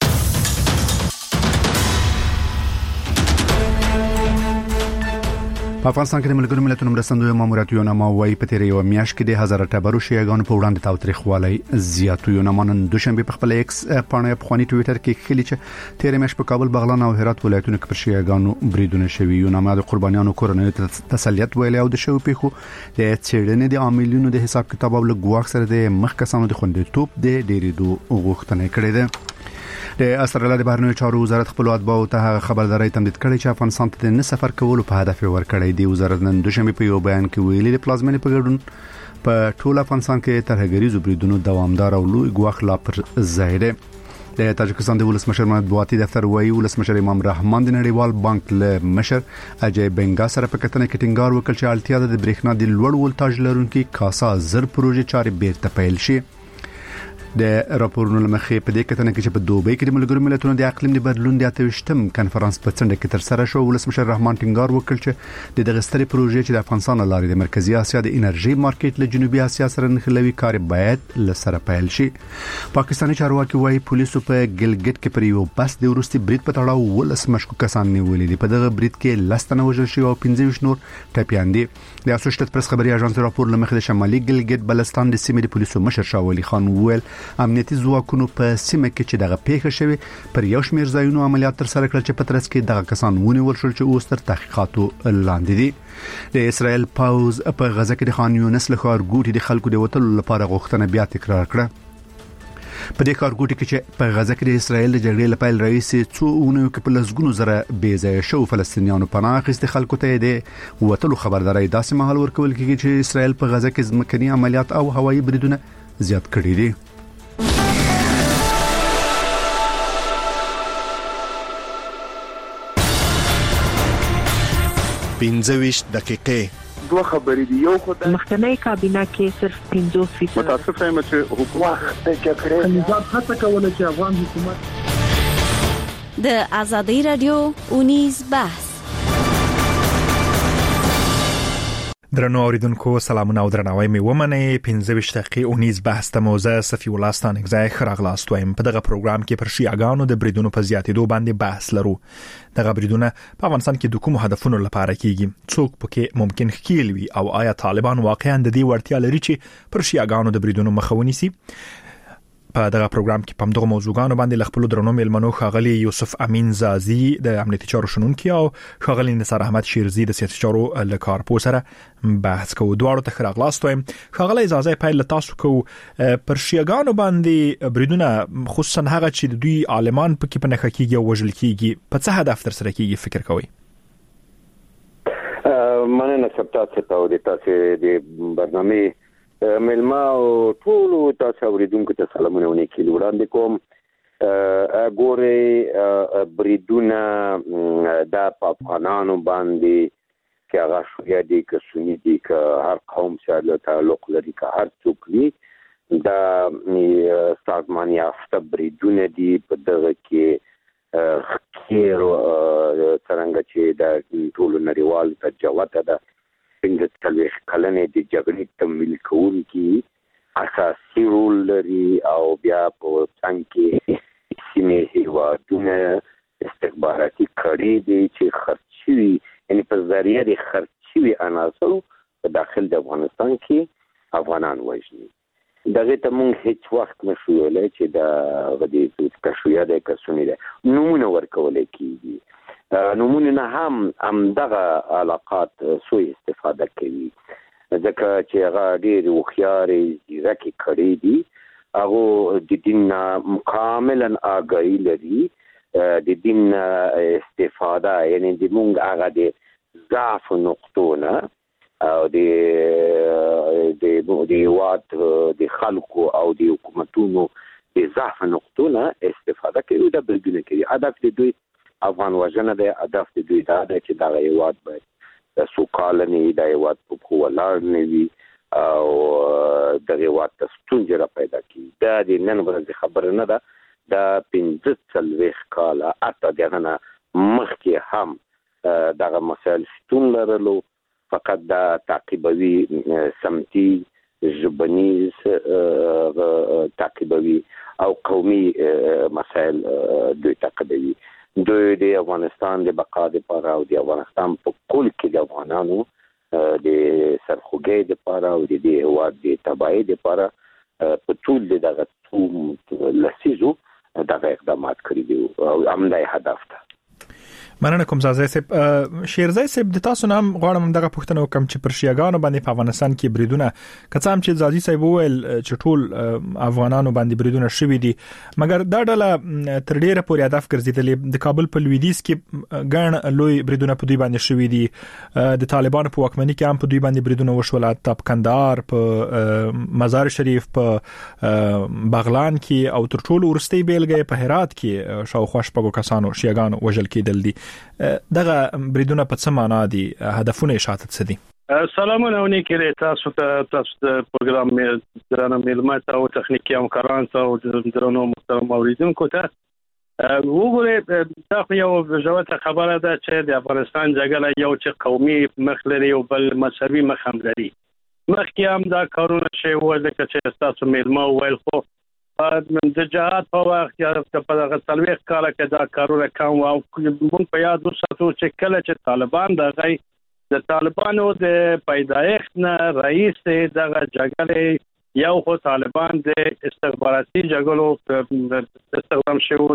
Speaker 1: په افغانستان کې د ملګرو ملتونو مرستندوی ماموریت یوناما وايي په تیر یو میاشت کې د 1000 ټبرو شیعاګانو په وړاندې تاوتریخوالی زیات. یوناما نن دوشنبه په خپل ایکس پاڼه په خواني ټوئیټر کې خلی چې تیر میاشت په کابل، بغلان او هرات ولایتونو کې پر شیعاګانو بریدونه شوي. یوناما د قربانیانو کورنیو ته تسلیت ویلي او د شوو پیښو د څېړنې د عاملینو د حساب کتاب او ګواښ سره د مخکسانو د خوندیتوب د ډیرېدو غوښتنه کړې ده. د استرالیا د بهرنیو چارو وزارت خپل اتباعو ته خبرداري تمدید کړې چې افغانستان ته نه سفر کولو په هدف ورکړی دی. وزارت نن دوشنبه په یو بیان کې ویلي د پلازمینې په ګډون په ټول افغانستان کې ترهګریزو بریدونو دوامدار او لوی ګواښ لا پر ځای دی. د تاجکستان د ولسمشر مطبوعاتي دفتر وايي ولسمشر امام رحمان د نړیوال بانک له مشر اجای بنګا سره په کتنه کې ټینګار وکړ چې اړتیا ده د برېښنا د لوړ ولتاژ لرونکي کاسا زر پروژې چارې بیرته پیل شي. د راپورونو لمخې په دې کتنه کې چې په دوبۍ کې د ملګرو ملتونو د اقلیم د بدلون د 28م کنفرانس په څنډه کې تر سره شو. ولسمشر رحمان ټینګار وکړ چې د دغه سترې پروژې چې د افغانستان لارې د مرکزی اسیا د انرژي مارکیټ له جنوبي اسیا سره نښلوي کار باید له سره پیل شي. پاکستاني چارواکي وايي پولیسو په ګلګت کې پر یو بس د وروستي برید په تړاو 12 مشکوک کسان نیولي دي. په دغه برید کې 10 تنه وژل شوي او 15 نور ټپیان دي. د اسوسییټډ پریس خبري اژانس راپور لمخې د شمالي ګلګت بلستان د سیمې د پولیسو مشر شاه ولی خان وویل امنیتي ځواکونو په سیمه کې چې دغه پیښه شوه پر یو شمېر ځایونو عملیات تر سره کړل چې په ترڅ کې دغه کسان ونیول شول چې اوس تر تحقیقاتو لاندې دي. د اسرائیل پاوز په غزه کې د خان یونس له ښارګوټي د خلکو د وټلو لپاره غوښتنه بیا تکرار کړه. په دې ښارګوټي کې چې په غزه کې د اسرائیل د جګړې لپاره رئیس څو اونیو کې په لسګونو زره بې ځایه شو فلسطینیانو پناه اخیستي خلکو ته د وټلو خبرداري داسې مهال ورکول کېږي چې اسرائیل په غزه کې ځمکني عملیات او هوایي بریدونه زیات کړي دي.
Speaker 11: پنځه دقیقې
Speaker 3: دوه خبرې دي. یو خو د
Speaker 4: مخکنی کابینه کې صرف 50%
Speaker 3: متاسف یم چې حکومت د جګړې
Speaker 4: نظام هڅه کوله چې افغان حکومت
Speaker 10: د ازادي رادیو اونیز بحث.
Speaker 24: درنو اوریدونکو سلامونه او درناوی مې ومنئ. 15 دقیقې اونیز بحث ته موزه صفی الله ستانګزای خراغلاست وایم. په دغه پروګرام کې پر شیعاګانو د بریدونو په زیاتېدو باندې بحث لرو. دغه بریدونه په افغانستان کې د کوم هدفونو لپاره کیږي؟ څوک پکې ممکن ښکیل وي او آیا طالبان واقعا د دې وړتیا لري چې پر شیعاګانو د بریدونو مخه ونیسي؟ په دغه پروګرام کې په دغه موضوعاتو باندې خپل درنو ملمنو خاغلی یوسف امین زازی د امنیتي چارو شنونکي او خاغلی نصر احمد شیرزی د سیاسي چارو لکارپو سره بحث کوو. دواړو ته خراغلاست وایم. خاغلی زازی پایل تاسو کو پر شیعاګانو باندې بریدونه خصوصا هغه چې د دوی عالمان پکې په نخښه کېږي او وژل کېږي په څه هدف تر سره کېږي فکر کوئ؟
Speaker 25: مننه سپتاسو ته د تاسو د برنامه ملما او ټول تاسو اوریدونکو ته سلامونه ونکړي وړاندې کوم. ګوره بریدونه د افغانانو باندې کې هغه شویا دي که سنی دي که هر قوم سره تعلق لري که هر څوک وي د سازمان یافته بریدونه دي. په دغه کې خیر څنګه چې د ټول نړیوال تجربه ده څنګه تلويخ کلنې د جګړې تمویل کوونکي اساسي رول لري او بیا په څنګه کې سیمه هیوادونه استخباراتي کړي دي چې خرچوي یعنی په ذریعہ د خرچوي عناصر په داخل د افغانستان کې افغانان وژني. دغه ته مونږ هیڅ وخت نشو ویلای چې دا غدي کشویا د کسونی ده نمونه ورکول کیږي. نمونه نه هم دغه علاقات سوء استفاده کوي ځکه چې هغه ډېر وخیارې ځکه کړي دي. هغه د دین کاملا آگاهی لري د دین استفاده یعنی د مونږ هغه د ضعف نقطونه او د واد د خلکو او د حکومتونو د ضعف نقطونه استفاده کوي د بلګنه کوي. هدف د دوی افغان وژنه ده. هدف د دوی دا ده چې دا هیواد باید د سوکاله نه د هیواد په ولاړ نه وي او دغه واټ ستونزې را پیدا کی دا د نن ورځې خبره نه ده دا 15 کاله اته دغه مخکې هم دغه مسائل ستون لرلو فقط دا تعقیبوي سمتي ژبنیز تعقیبوي او قومي مسائل دوی تعقیبوي دوی د افغانستان د بقا لپاره او د افغانستان په کل کې د افغانانو د سرخوږۍ لپاره او د دې هېواد د تباهۍ لپاره په ټول دغه لسیزو دغه اقدامات کړي دي او همدا هدف ده.
Speaker 24: مننه کوم زازای صاحب. شیرزای صاحب د تاسو نام غواړم دغه پوښتنه وکم چې پر شیعاګانو باندې په افغانستان کې بریدونه کڅام چې زازي صاحب وویل چې ټول افغانانو باندې بریدونه شوي دي مګر دا ډله تر ډیره پورې هدف ګرځیدلې د کابل په لویدیځ کې ګڼ لوی بریدونه په دوی باندې شوي دي د طالبانو په واکمنۍ کې هم په دوی باندې بریدونه وشول په کندهار په مزار شریف په بغلان کې او تر ټولو ورستۍ بیلګه په هرات کې شاوخوا شپږو کسانو شیعاګانو وژل کېدل دي دغه بریدونه په څه معنا دي هدفونه شاته څه دي؟
Speaker 7: سلامونه ونیکي تاسو د پروګرام درانه معلومات او تخنیکی همکاران او درنو محترم اوریدونکو ته وګورئ دا یو ژوره خبره ده چې د افغانستان جګړه یو چې قومي مخ لري او بل مذهبي مخ هم لري مخکې هم دا کارونه شوي وو ځکه چې تاسو میلمه وویل خو د جهاد په وخت کې په دغه 40 کاله کې دا کارونه کوم او موږ په یاد وساتو چې کله چې طالبان د طالبانو د پیدایښت نه رئیس دغه جګړې یو خو طالبان د استخباراتي جګړو استخدام شوی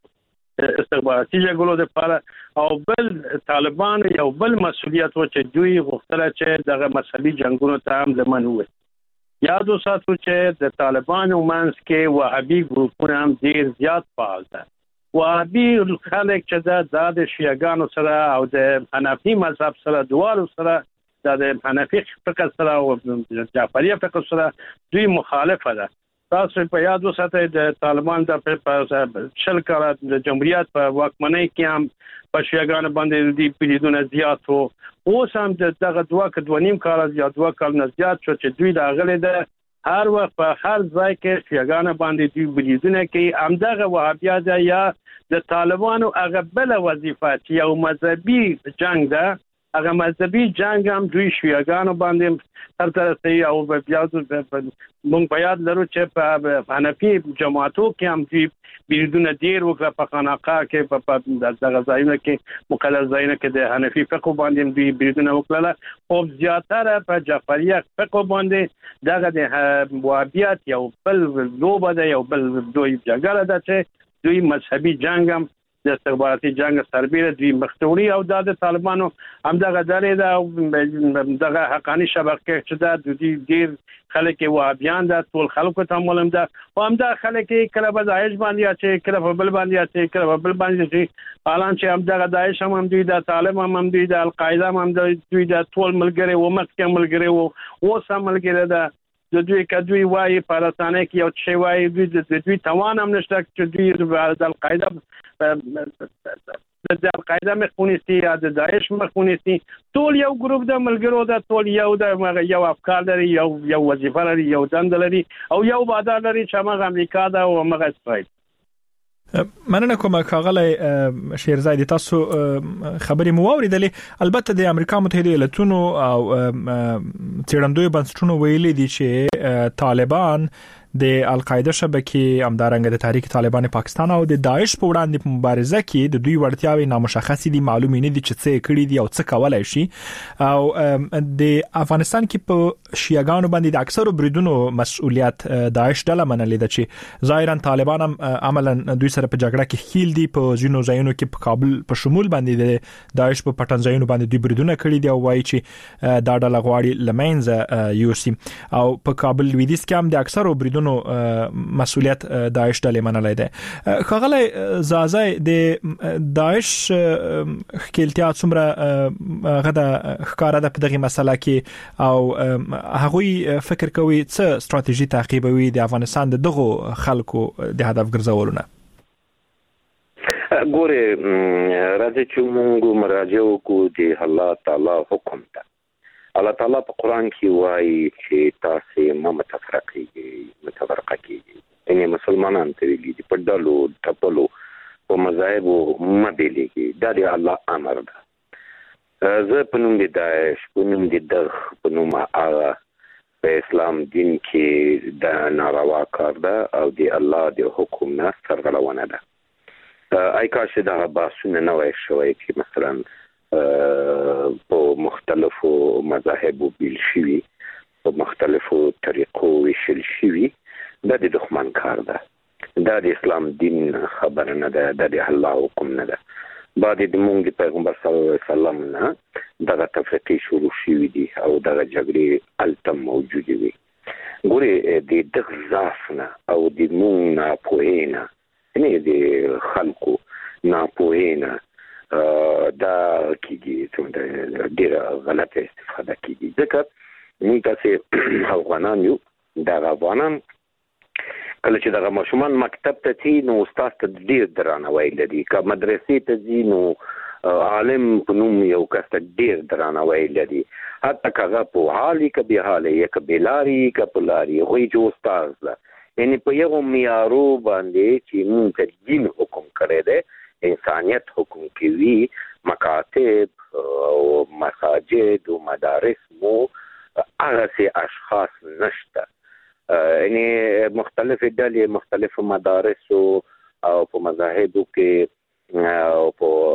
Speaker 7: استخباراتي جګړو لپاره او بل طالبان یو بل مسؤلیت و چې دوی غوښتل چې دغه مذهبي جنگونو ته هم لمن وي یاد وساتو چې د طالبانو منځ کې وهابي ګروپونه هم ډیر زیات فعال دي وهابي خلک چې د شیعاګانو سره او د حنفي مذهب سره دوالو سره د حنفي فقه سره او جعفری فقه سره دوی مخالفه ده تاسو په یاد وساتئ د طالبان د شل کاله د جمهوریت په واکمنۍ کې هم په شیعاګانو باندې د بریدونه زیات وو اوس هم دغه دوه نیم کال یا 2 کال نه زیات شو چې دوی د غلې د هر وخت په هر ځای کې شیعاګانو باندې دوی بریدونه کوي همدغه وهابیت یا د طالبانو هغه بل وظیفه چې یو مذهبي جنگ ده هغه مذهبي جنگ هم دوی شیعاګانو باندې ترترسي او بیا موږ په یاد لرو چې په حنفي جماعتو کې هم دوی بریدونه ډیر وکړه په خانقاه کې په دغه ځایونو کې مقدس ځایونو کې د حنفي فقه باندې دوی بریدونه وکړه او زیاتره په جعفری فقه باندې دغه د وهابیت یو بل لوبه ده یو بل دوی جګړه ده چې دوی مذهبي جنگ هم د استخباراتي جنگ سربېره دوی مختوري او د طالبانو همدغه درې ده دغه حقاني شبکه چې د دوی ډیر خلک وهابیان ده ټول خلکو ته معلوم ده او همدغه خلک کله به داعش باندې چې کله په بل باندې چې کله په بل باندې چې حالان چې همدغه داعش هم دوی د طالب هم دوی د القاعده هم دوی د ټول ملګری و مخکې ملګری و او سم ملګری ده د دوی کدوی وای په رسانه کې یو څه وای دوی توان هم نشته چې دوی د القاعده د القاعده مخونیسي یا د داعش مخونیسي ټول یو ګروپ د ملګرو د ټول یو افکار لري یو وظیفه لري یو دند لري او یو وعده لري چې موږ امریکا دا او موږ اسرائیل
Speaker 24: مننه کوم کاغله شیرزای تاسو خبرې مو اوریدلې البته د امریکا متحده ایالاتونو او تیرندوی بنسټونو ویلي دي چې طالبان د القاعده شبکې امدارنګ د تحریک طالبان پاکستان او د داعش په وړاندې په مبارزه کې د دوی وړتیاوې نامشخصې دي معلومې نه دي چې څه کړي دي او څه کولای شي او د افغانستان کې په شیعاګانو باندې د اکثرو بریدونو مسؤلیت داعش ډله منلې ده چې ظاهرا طالبان هم عملاً دوی سره په جګړه کې خیل دي په ځینو ځایونو کې په کابل په شمول باندې د داعش په پټن ځایونو باندې دوی بریدونه کړي دي او وایي چې دا ډله غواړي لمنځه یوسي او په کابل لویدیځ کې هم د اکثرو بریدونو مسؤلیت داعش ډلې منلای ده خغله زازای د داعش خلتیا څومره غدا ښکارا ده په دغه مسله کې او هغوی فکر کوي څه ستراتیژي تعقیبوي د افغانستان دغه خلکو د هدف ګرځولونه
Speaker 25: ګوره راځي چې موږ مراجعه وکړو د الله تعالی حکم ته الله تعالی په قران کې وایي چې تاسو متفرقه کیږي یعنی مسلمانان ته ویلي دي په ډلو ټپلو په مذاهبو مبيليږي دا دی الله امر ده زه په نوم د داعش په نوم د دغ په نوم هغه په اسلام دین کې د ناروا کار ده او د الله د حکم نه سرغړونه ده ای کاش دا باسونه نه وای شوی چې مثلا په مختلفو مذاهبو بیل شوي په مختلفو طریقو ویشل شوي دا د دښمن کار ده دا د اسلام دین خبره نه ده دا د الله حکم نه ده بعد د مونږ د پیغمبر صلی الله علیه وسلم نه دغه تفریقې شروع شوي دي او دغه جګړې هلته موجودې وي ګورې د دغه ضعف نه او د مونږ ناپوهۍ نه یعنې د خلکو ناپوهۍ نه دا کېږي ډېره غلطه استفاده کېږي ځکه موږ تاسې افغانان یو دغه افغانان کله چې دغه ماشومان مکتب ته ځي نو استاد ته ډېر درناوی لري که مدرسې ته ځي نو عالم په نوم یو کس ته ډېر درناوی لري حتی که هغه پوهالي که بېحاله یې که بېلاري که په لاري هغوی چې استاد ده یعنې په یغو معیارو باندې چې موږ ته دین حکم کړی دی انسانیت حکم کوي مکاتب او مساجد او مدارس مو هغسې اشخاص نشته یعنی مختلفې ډلې مختلفو مدارسو او په مذاهبو کې او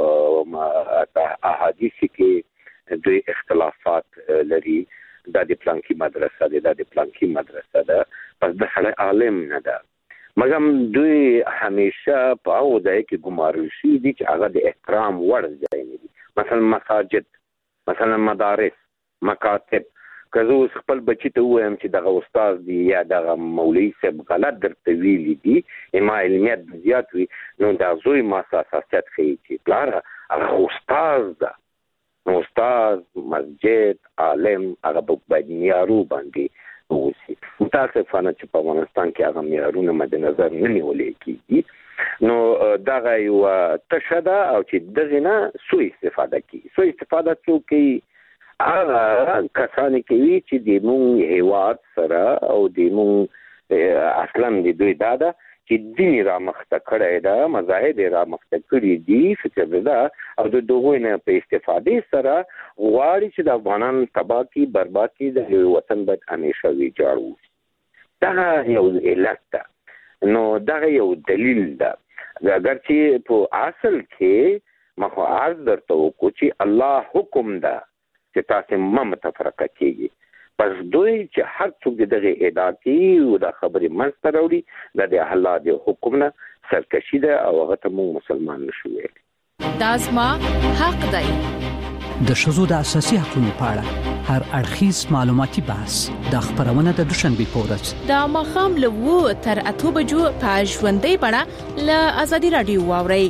Speaker 25: په احادیثو کې دوی اختلافات لري دا د پلانکي مدرسه ده دا د پلانکي مدرسه ده پس د سړی عالم نه ده مګم دوی همیشه په هغو ځای کې ګمارل شوي دي چې هغه د احترام وړ ځای نه دي مثلا مساجد مثلا مدارس مکاتب که زه اوس خپل بچي ته ووایم چې دغه استاد دی یا دغه مولوي صاحب غلط درته ویلي دي ما علمیت زیات وي نو دا زوی ما حساسیت ښیي چې پلاره هغه استاد ده نو استاد مسجد عالم هغه باید معیارو باندې اوسي متاسفانه چې په افغانستان کې هغه معیارونه مد نظر نه نیولې کېږي نو دغه یوه تشه ده او چې دغې نه سوء استفاده کوي سوء استفاده څوک کوي هغه کسانې کوي چې د مونږ هیواد سره او د مونږ اصلا د دوی دا ده چې دین یې رامخته کړی ده مذاهب یې رامخته کړي دي فکر ده او د هغوی نه په استفادې سره غواړي چې د افغانان تباه کړي برباد کړي د وطن باید همیشه ویجاړ وشي دغه یو علت ده نو دغه یو دلیل ده اگر چې په اصل کې ما خو عرض درته وکړو چې الله حکم ده چې تاسو متفرقه کیږي پس دوی چې هر څوک دغه ادعا کوي او د خبرې منځته راوړي د الله د حکم نه سرکشي ده او هغه ته موږ مسلمان نشو ویلی
Speaker 6: دا زما حق دی
Speaker 9: د ښځو د اساسي حقوقو په اړه هر اړخیز معلوماتي بحث د خبرونه د دوشنبه په ورځ
Speaker 6: د ماښام له 2 تر 8 بجو په ژوندۍ بڼه له ازادي رادیو واورئ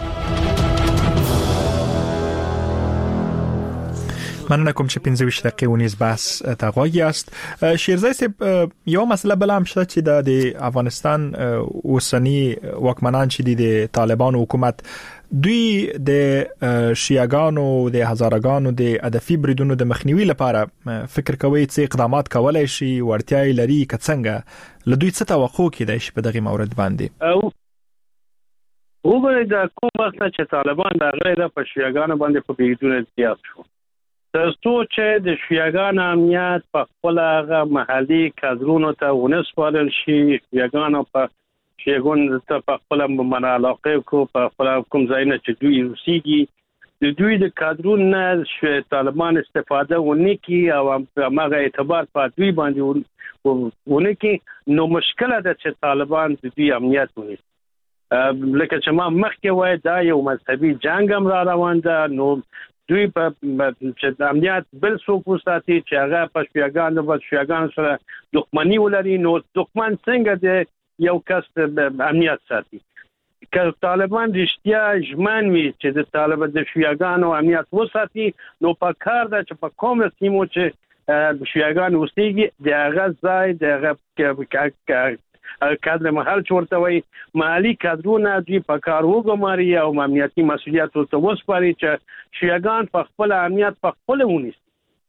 Speaker 24: مننه کوم چې 15 دقیقې ونیز بحث ته غوږی است شیرزای صاحب یو مسله بل هم شته چې د افغانستان اوسنی واکمنان چې د طالبان حکومت دوی د شیعاګانو د هزارګانو د هدفي بریدونو د مخنیوي لپاره فکر کوي چې اقدامات کولای شي ورتیاي لري کڅنګه لدوی څه توقع کیدای شي په دغه مورد باندې
Speaker 7: وګورئ د کوم وخت چې طالبان د غیر په شیعاګانو باندې په بریدونو زیات شو ترڅو چې د شیعاګانو امنیت په خپل هغه محلي کادرونو ته ونسپارل شي شیعاګانو په شیعاګانو ته په خپل منالاقه کو په خپل کوم ځایونه چې دوی اوسېږي د دوی د کادرونو نه طالبان استفاده ونکي او هغه اعتبار په دوی باندې ونکي نو مشکله ده چې طالبان د دوی امنیت ونیسي لکه چې ما مخکې وای دا یو مذهبي جنگ هم را روان ده نو دوی په چې امنیت بل څوک وساتي چې هغه په شیعاګانو سره دښمني ولري نو دښمن څنګه د یو کس امنیت ساتي که طالبان رښتیا ژمن وي چې د طالبان د شیعاګانو امنیت وساتي نو په کار ده چې په کوم سیمو چې شیعاګان اوسېږي د هغه ځای د هغه کادر محل چورته وي مالی کادرونه دوی په کار وګماري او امنیتي مسولیت ورته وسپاري چې شیعاګان په خپل امنیت په خپل ونیسي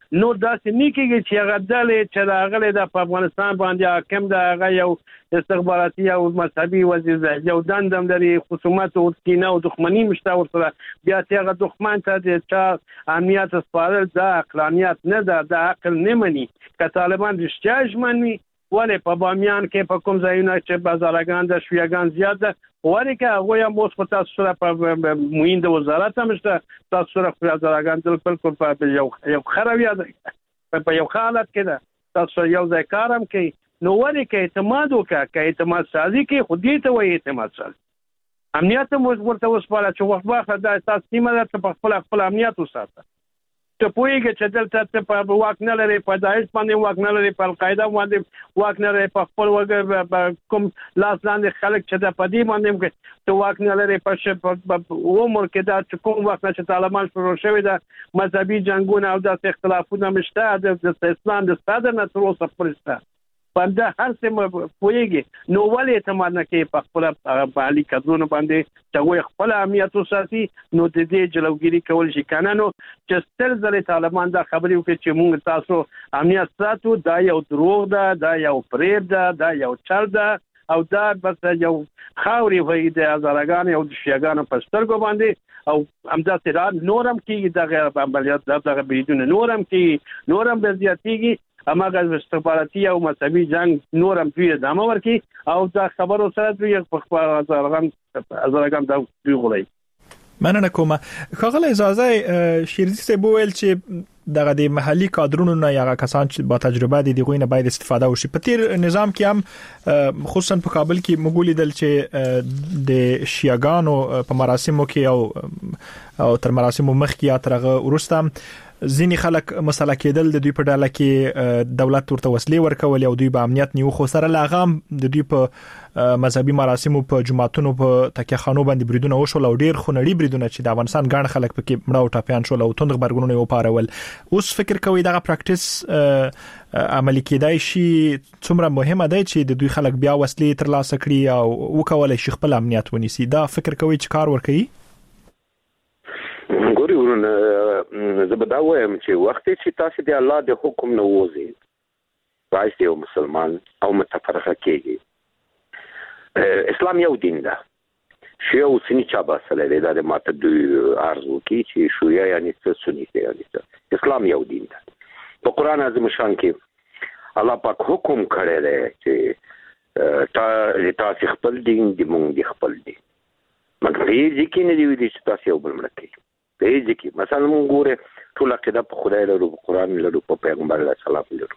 Speaker 7: نو داسې نه کېږي چې هغه ډلې چې راغلي د افغانستان باندې حاکم د هغه یو استخباراتي او مذهبي وزیر یو دندم لري خصومت او کینه او دښمنی مشته ورسره بیا چې هغه دښمن ته د چا امنیت سپارل دا عقلانیت نه ده، د عقل نه مني. که طالبان رښتیا ژمن وي ولې په بامیان کې په کوم ځایونه چې بازارګان د شیعاګان زیات ده ولې که هغوی هم اوس په تاسو سره په معین د وزارت هم شته، تاسو سره بازارګان بالکل په یو ښه رویه ده، په یو ښه حالت کې ده، تاسو سره یو ځای کار هم کوي. نو ولې که اعتماد وکړه، که اعتماد سازي کوي خو دې ته وایي اعتماد سازي. امنیت هم ورته وسپاره چې وخت واخله دا ستاسو سیمه ده ته په خپل امنیت وساته. ته پوهېږې چې دلته ته په واک نه لرې، په داعش باندې واک نه لرې، په القاعده باندې واک نه لرې، په خپل کوم لاس لاندې خلک چې د په دې باندې ته واک نه لرې، په عمر کې دا چې کوم وخت چې طالبان شروع شوي ده مذهبي جنګونه او داسې اختلافونه مشته د اسلام د صدر نه تر اوسه پورې شته، په همدا هر څه پوهېږي. نو ولې اعتماد نه کوي په خپله په عالي کدرونو باندې چې هغوی خپل امنیت وساتي؟ نو د دې جلوګیري کول شي که نه، نو چې ستر ځلې طالبان دا خبرې وکړي چې موږ تاسو امنیت ساتو، دا یو دروغ ده، دا یو فریب ده، دا یو چل ده او دا بس یو خاورې وایي د هزارګانو او د شیعاګانو په سترګو باندې او همداسې نور هم کېږي دغه عملیات دغه بریدونه نور هم کېږي، نور هم زیاتېږي. هماغه استخباراتي او مذهبي جنگ نور هم دوی ادامه ورکړي او دا خبرو سره دوی په خپل هزارګان دا دوی غولي.
Speaker 24: مننه کوم. ښاغلی اجازه شیرزي صاحب ویل چې دغه د محلي کادرونو نه یا کسان چې با تجربه دي دغه نه باید استفاده وشي. په تیر نظام کې هم خصوصا په کابل کې مګولې دل چې د شیعاګانو په مراسمو کې او تر مراسمو مخکې یا ترغه ورسته ځینې خلک مسله کېدل د دوی په ډله کې دولت ورته وسلې ورکول او دوی به امنیت نیو، خو سره لاغام د دوی په مذهبي مراسمو په جماعتونو په تکیهخانو باندې بریدونه وشول او ډیر خونړي بریدونه چې د افغانستان ګڼ خلک پکې مړه او ټاپیان شول او توند خبرګونونه یې وپارول. اوس فکر کوي دغه پریکټیس عملي کېدای شي څومره مهمه ده چې د دوی خلک بیا وسلې ترلاسه کړي او وکولای شي خپل امنیت ونیسي؟ دا فکر کوي چې کار ورکوي؟
Speaker 25: ګوري ورونه زه به دا وایم چې وخت چې تاسو د الله د حکم نه وځي راځي یو مسلمان او متفرقه کېږي. اسلام یو دین ده، شیعه او سنی چا باسله دی، دا د ماته دوی عرض وکړي چې شیعه یعنی څه، سنی یعنی څه. اسلام یو دین ده. په قرآن عظیم شان کې الله پاک حکم کړی دی چې تاسو خپل دین دی، مونږ دی خپل دین، مګر هیڅ ځکه نه دی ویلي چې تاسو یو بل مړ کړئ. په هیڅ ځکه مثلا مونږ ګوره ټول عقیده په خدای لرو، په قرآن لرو، په پیغمبر علیه السلام لرو.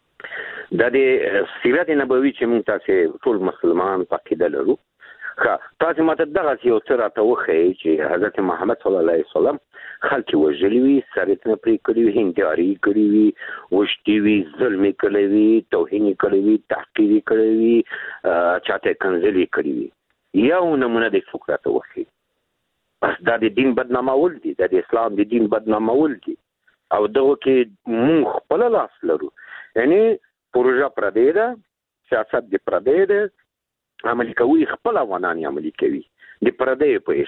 Speaker 25: دا د سیرت نبوي چې مونږ تاسو ټول مسلمان په عقیده لرو. تاسو ماته دغه یو څه راته وښیئ چې حضرت محمد صلی الله علیه وسلم خلک وژلي وي، سرتونه پرې کړي وي، هنداري کړي وي، وشتي وي، ظلم کړی وي، توهین کړی وي، تحقیر کړی وي، چاته کنځلي کړی وي. یو نمونه د څوک راته وښیي. بس دا د دین بدنامول دي، دا د اسلام د دین بدنامول دي او دغه کې مونږ خپل لاس لرو. یعنی پروژه پردی ده، سیاست د پردی ده، عملي کوي خپل افغانان عملي کوي د پردی په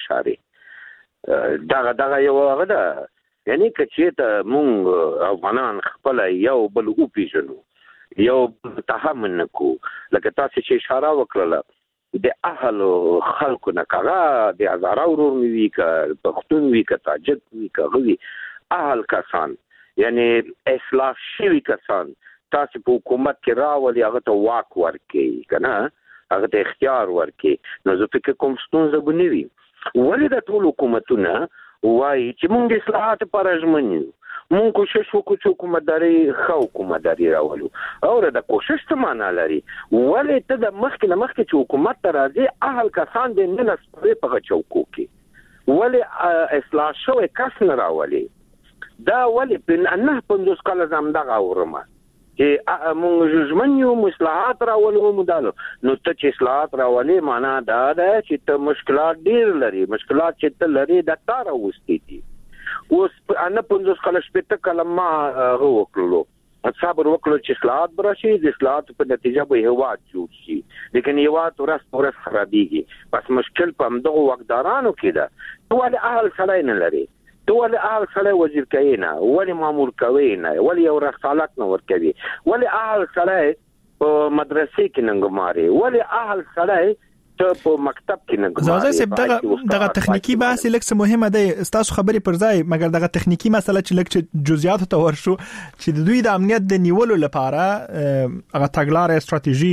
Speaker 25: اشاره. دغه یو هغه ده. یعنی که چې مونږ افغانان خپل یو بل وپیژنو، یو تحمل نکو، لکه تاسو چې اشاره وکړه د اهل خلکو نه کاغه د هزاره ورور وی که پښتون وی که تاجک وی که غوی اهل کسان، یعنی اصلاح شوی کسان تاسو په حکومت کې راولي، هغه ته واک ورکړي کنه، هغه ته اختیار ورکړي. نو زه فکر کوم ستونزه به نه وي. ولې د ټول حکومتونه وایي چې موږ اصلاحات پر ژمن یو، مونږ کوشش وکړو چې حکومتداري ښه حکومتداري راولو. او د کوشش څه معنا لري؟ ولې ته د مخکې چې حکومت ته راځي اهل کسان د نه نسپرې په چوکو کې ولې اصلاح شوی کس نه راولي؟ دا ولې په 9-50 کاله زمدغه اورمه چې مونږ ژمن یو اصلاحات راولو مدانو. نو ته چې اصلاحات راولي معنا دا ده چې ته مشکلات ډیر لري، مشکلات چې ته لري د تاره وستې دي. اوس انا 50 کاله شپته کلمه وکړلو، صبر وکړو چې اصلاحات براشي، د اصلاحات په نتیجه به هیواد جوړ شي، لیکن هیواد ورځ خرابېږي. بس مشکل په همدغه وقدارانو کې ده. ټول اهل سړی نه لري، ته ولې اهل سړی وزیر کوي نه، ولې مامور کوي نه، ولې یو رسالت نه ورکوي، ولې اهل سړی په مدرسې کې ننګماري، ولې اهل سړی ته په مکتب کې ننګماري.
Speaker 24: زازه صاحب دغه تخنیکی بحث لکه مهمه ده، تاسو خبرې پر ځای، مګر دغه تخنیکی مسله چې لکه جزئیات ته ورشو چې د دوی د امنیت د نیولو لپاره هغه تګلارې استراتیژي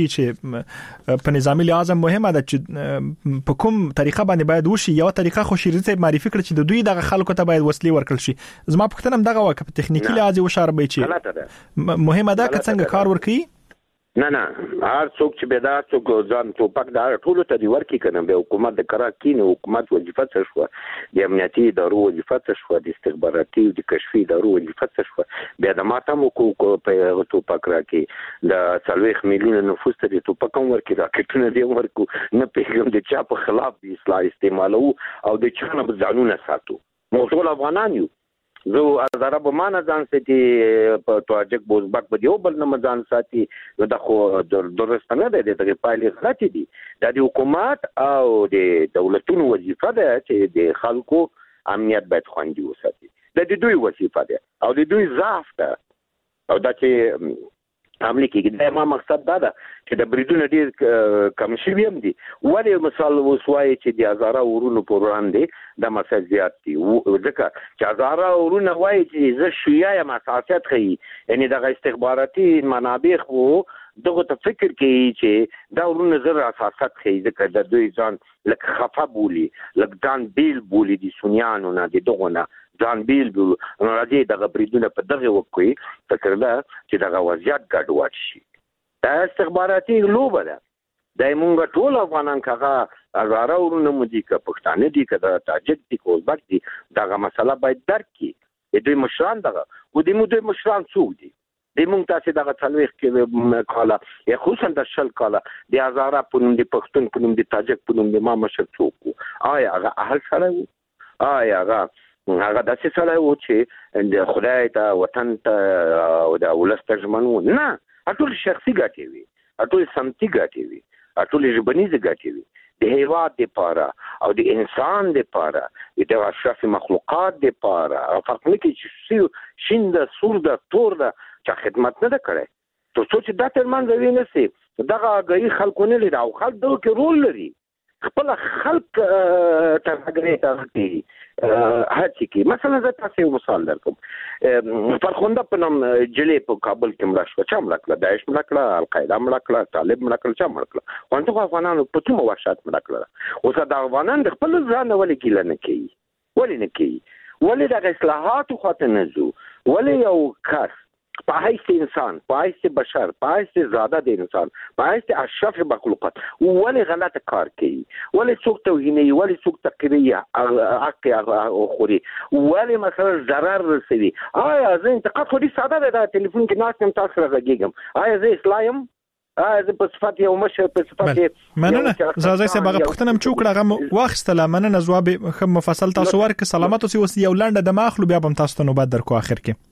Speaker 24: چې په نظامی لحاظ مهمه ده چې په کوم طریقه باندې باید وشي. یو طریقه خو شیرین صاحب معرفي کړ چې د دوی دغه خلکو ته باید وسلې ورکړل شي. زما پوښتنه دغه وکړه په تخنیکی لحاظ وشاربي چې مهمه ده که څنګه کار ورکړي.
Speaker 25: نه هر څوک چې به دا څوک ځان ټوپک دا ټول ته دی ورکی کنه، به حکومت د قرار کینه حکومت وظیفه څه شو، د امنیتي ادارو وظیفه څه شو، د استخباراتي او د کشفي ادارو وظیفه څه شو، بیا د ماتم کو په ټوپک راکې د 40 میلیون نفوس ته د ټوپک ورکی راکټونه دی ورکو، نه پیغام د چا په خلاف د اصلاح استعمالو او د چانه ځانونه ساتو. موږ افغانان یو، زه هزاره به ما نه ځان ساتي، په تاجک بوزبک به یو بل نه ځان ساتي، نو دا خو درسته نه ده. دغه پایلې غلطې دي. د حکومت او د دولتونو وظیفه ده چې د خلکو امنیت باید خوندي وساتي. د دوی وظیفه ده او د دوی ضعف ده او دا چې عملي کېږي. دا ما مقصد دا ده چې د بریدونو ډېر کم شوي هم دي. ولې مثال وسوایي چې د هزاره ورونو په وړاندې د مسایل زیات دي، ځکه چې هزاره ورونه وایي چې زه شیعه یم، حساسیت ښیي، یعنی دغه استخباراتي منابع خو دغه ته فکر کوي چې دا ورونه زر حساسیت ښیي، ځکه د دوی ځان لکه خفه بولي، لکه ځان بیل بولي د سنیانو نه، د دغو نه ځان بیل بولي. نو راځي دغه بریدونه په دغه وکوي، فکر ده چې دغه وضعیت ګډوډ شي. دا استخباراتي لوبه ده. دا موږ ټول افغانان کغه هزاره ورونه مو دي، که پښتانه دي، که د تاجک دي، که ازبک دي، دغه مسله باید درک کړي. د دوی مشران دغه و د دوی مشران څوک دي؟ د موږ تاسو دغه 40 کاله یا خصوصا د 10 کاله د هزاره په نوم، د پښتون په نوم، د تاجک په نوم د ما مشر څوک؟ آیا هغه اهل سره و؟ آیا هغه داسې سره و چې د خدای ته، وطن ته او د ولس ته ژمن و؟ نه، ټول شخصي ګټې وي، ټول سمتي ګټې وي، ټول ژبنیزه ګټې وي. د هیواد لپاره او د انسان لپاره، د اشرف مخلوقات لپاره فرق نه کوي چې شین ده، سور ده، تور ده، چې خدمت نه ده کړی. تر څو چې دا ترمنځ وي نه سي، دغه هغوی خلکو نه لري او خلک دغه کې رول لري. خپل خلک تر هغه ته کوي هڅه کوي. مثلا زه تاسو یو مثال درکوم. فرخنده په نوم جلې په کابل کې مړه شو. چا مړه کړه؟ داعش مړه کړه، القاعده مړه کړه، طالب مړه کړه، چا مړه کړه؟ وانته افغانانو په کومه وحشت مړه کړه؟ اوس دا افغانان د خپل ځان ولې کېل نه کوي؟ ولې نه کوي؟ ولې د اصلاحاتو خاطر نه زو؟ ولې یو کس په حیث انسان، په حیث بشر، په حیث زاده د انسان، په حیث اشرف مخلوقات ولې غلط کار کوي؟ ولې څوک توهیني؟ ولې څوک تقریبا حق خوري؟ ولې مثلا ضرر رسوي؟ آیا زه انتقاد خو دې ساده ده، د ټلیفون کې ناست یم، تاسو راغږیږم، آیا زه اصلاح یم؟ زه په صفات یو مشر، په صفات
Speaker 24: مننه. زازای صاحب هغه پوښتنه م چوکړه، هغه واخستله. مننه، جواب خو مفصل تاسو ورک. سلامات اوسئ. اوس یو لنډه د ماخلو بیا بم تاسو ته نوبت درکو اخر کې.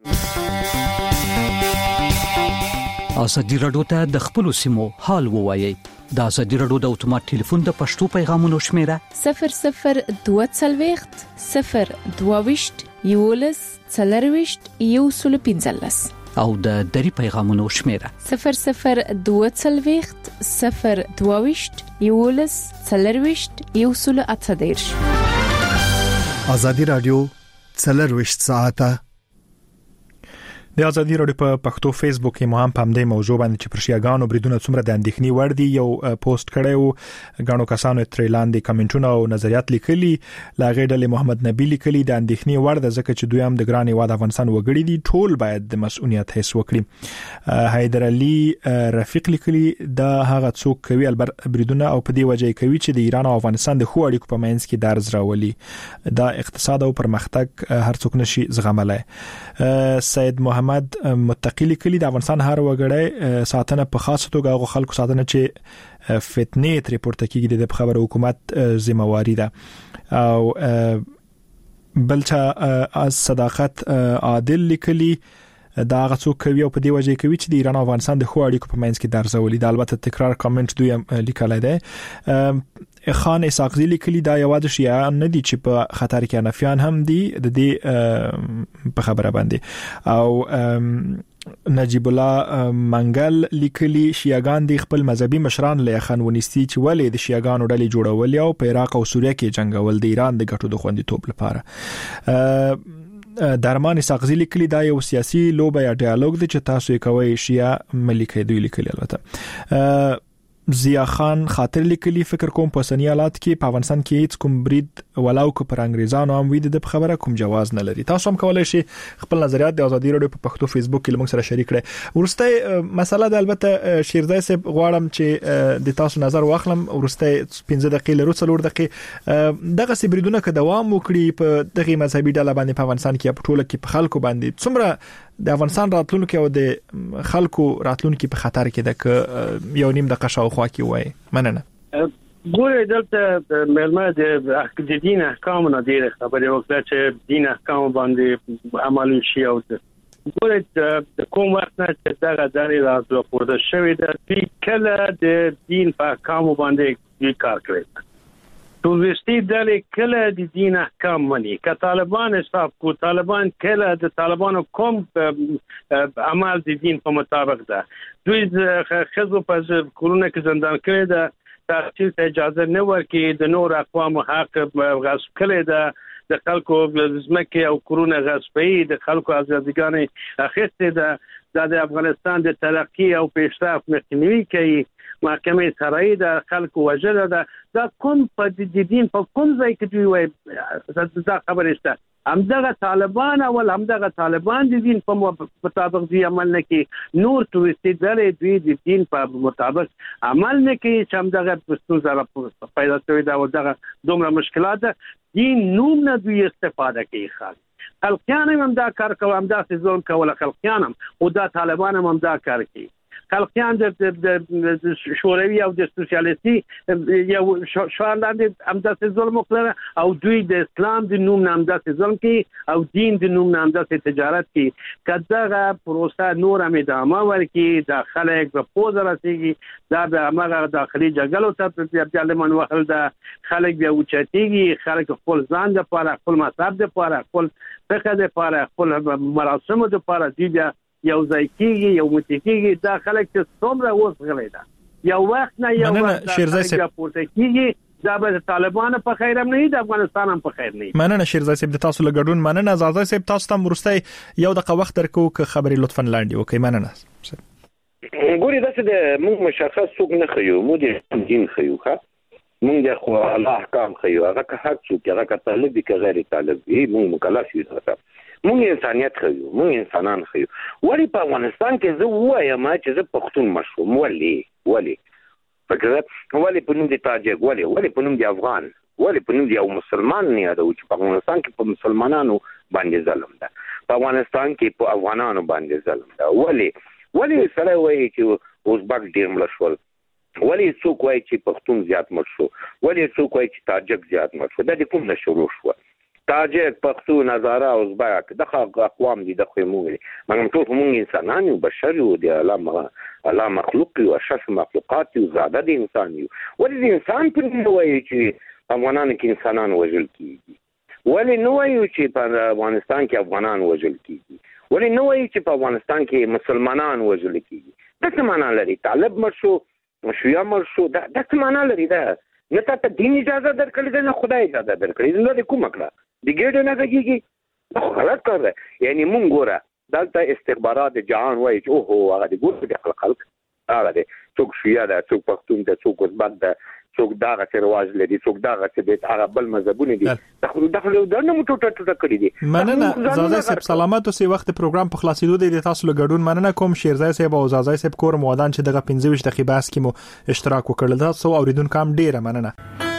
Speaker 9: ازادي راډیو ته د خپل سیمو حال ووایي. د ازادي راډیو د اتومات ټلیفون د پښتو پیغامونو شمیره
Speaker 6: 0022 022 11 40
Speaker 9: او د دری پیغامونو شمیره
Speaker 6: 0022 022 11 40
Speaker 11: ازادي راډیو 24 ساعته.
Speaker 24: د ازادي راډیو په پښتو فیسبوک کې مو هم په همدې موضوع باندې چې پر شیعاګانو بریدونه څومره د اندېښنې وړ دي یو پوسټ کړی، غاڼو کسانو ترې لاندې کمنټونه او نظریات لیکلي. لاغې ډلې محمد نبی لیکلي د اندېښنې وړ ده، ځکه چې دوی هم د ګران هیواد افغانستان وګړي دي، ټول باید د مسؤلیت حس وکړي. حیدر علي رفیق لیکلي د هغه څوک کوي البته بریدونه او په دې وجه کوي چې د ایران او افغانستان د خو اړیکو په منځ کې درز راولي، دا اقتصاد او پرمختګ هر څوک نشي زغملای. سید محمد متقی لیکلي د افغانستان هر وګړی ساتنه په خاصه توګه هغه خلکو ساتنه چې فتنې ترې پورته کیږي د خبره حکومت ذمہواری ده. او بلچا از صداقت عادل لیکلي دا هغه څوک کوي او په دې وجه کوي چې د ایران او افغانستان د خو اړیکو په منځ کې درزولي. دا البته تکرار کامنټ دوی لیکلای دی. خان اسحاقزي لیکلي دا یوازې شیعان نه دي چې په خطر کې حنفیان هم دي د دې په خبره باندې او نجیب الله منګل لیکلي شیعاګان د خپل مذهبي مشران له خانونیستي چې ولې د شیعاګانو ډلې جوړول او په عراق او سوریه کې جنگول د ایران د ګټو د خوندیتوب لپاره درمان اسحاقزي لیکلي دا یو سیاسي لوبه یا ډیالوګ دی چې تاسو یې کوي شیعه ملي دوی لیکلي البته ضیا خان خاطر لیکلي فکر کوم په سنی حالات کې په افغانستان کې هیڅ کوم برید ولاو کو پر انګریزانو هم وید د خبره کوم جواز نه لري. تاسو هم کولای شئ خپل نظریات د ازادي رادیو په پښتو فیسبوک کې موږ سره شریک کړئ. ورسته مسله د البته شیرزای صاحب غواړم چې د تاسو نظر واخلم. ورسته 15 دقیقې لرو 4 دقیقې دغه سبریدونه که دوام وکړي په دغه مذهبي ډله باندې په افغانستان کې په ټوله کې په خلکو باندې څومره د افغانستان راتلونکي او د خلکو راتلونکي په خطر کې ده که یو نیم دقیقه شاوخوا کې وای مننه.
Speaker 7: ګوره دلته ملما د دین احکام نه ډیره خبرې وکړه چې دین احکام باندې عمل شي او ګوره د کوم وخت نه چې دا غوړي راځي شوی د کله د دین په احکام باندې کار کوي. ټولستي دلې کله د دین احکام مني که طالبان حساب کو طالبان کله د طالبانو کوم عمل د دین په مطابق ده دوی خزو په کورونه کې زندان کړي ده تاسو ته اجازه نه ورکړي د نور اقوام حق غصب کړي ده د خلکو زمکه او کورونه غصبي د خلکو ازادګانې اخیسته ده د افغانستان د ترقی او پیشرفت مخنیوي کوي. محکمه شرعي د خلکو وجره ده کوم په د دین په کوم ځای کې دوی وایي دا خبره شته همدغه طالبان او همدغه طالبان د دین په مطابق دی عمل نه کوي نور توسي درې دوی د دین په مطابق عمل نه کوي چې همدغه پښتو پیدا شوی دا او دغه دومره مشکلات دین نوم نه دوی استفاده کوي. خلقیان هم دا کار کوي هم دا ظلم کوي خلقیان هم او دا طالبان هم دا کار کوي. خلقیان د شوروي او د سوسیالیستي یو شواندان هم د ظلم وکړه او دوی د اسلام د نوم نام د ظلم کوي او دین د نوم نام د تجارت کوي. کداغه پروسه نور هم ادامه ورکړي د خلک په پوزه راسيږي دا د هغه داخلي جګړو ته په ځل وخل د خلک بیا وچتيږي خلک خپل ځان د پاره خپل مذهب د پاره خپل فقه د پاره خپل مراسم د پاره دی یو ځای کېږي یو متکیږي دا خلک چې څومره وسغلي ده یو وخت نه یو وخت شیرزای پورته کېږي دا به طالبان په خیر هم نه د افغانستان هم په خیر نه.
Speaker 24: مننه شیرزای صاحب د تاسو لګډون مننه زازای صاحب تاسو ته ورسته یو دغه وخت درکو که خبري لطفا لاندې وکړئ. مننه.
Speaker 25: ګوري دا چې موږ مشخص څوک نه خيو مو د دین خيو ښه موږ د خو الله احکام خيو هغه که حق څوک هغه که طالب دي که غیر طالب دي موږ مکلف یو ځکه موږ انسانيت خيو موږ انسانان خيو. ولی په افغانستان کې زه وایم چې زه پښتون مشوم ولی فکر ولی په نوم د تاجک ولی په نوم د افغان ولی په نوم د یو مسلمان نه یادو چې په افغانستان کې په مسلمانانو باندې ظلم ده په افغانستان کې په افغانانو باندې ظلم ده ولی سره وایي چې اوزبک ډیر مړ شول ولی څوک وایي چې پښتون زیات مړ شو ولی څوک وایي چې تاجک زیات مړ شو د کوم نه شروع شو تاجک پښتون هزاره ازبک دغه اقوام دي دغه موږ موږ ټول موږ انسانان یو بشر یو د الله مخلوق یو اشرف مخلوقات یو زاده د انسان یو ولې د انسان په نوم وایي چې افغانان کې انسانان وژل کیږي ولې نو وایي چې په افغانستان کې افغانان وژل کیږي ولې نو وایي چې په افغانستان کې مسلمانان وژل کیږي دا څه معنی لري طالب مرشو شیعه مرشو دا څه معنی لري دا نه ته دین اجازه درکړي ده نه خدای اجازه درکړي نه د کوم کړه د ګډ نه کېږي غلط کار ده. یعنی مونږ ګوره دلته استخبارات جهان وایي چې اوه هغه د ګوره د خلق هغه دی څوک شیعه ده څوک پښتون ده څوک ازبک ده څوک دغه څه رواج لري څوک دغه څه د هغه بل مذهبونه دي دغه نه مو ټوټه کړی دي.
Speaker 24: مننه زازای صاحب سلامات اوسئ وخت پروګرام په خلاصېدو دی تاسو لګډون مننه کوم شیرزای صاحب او زازای صاحب کور مودان چې دغه 15 دقیقې بحث کې مو اشتراک وکړل تاسو اوریدونکو هم ډیره مننه.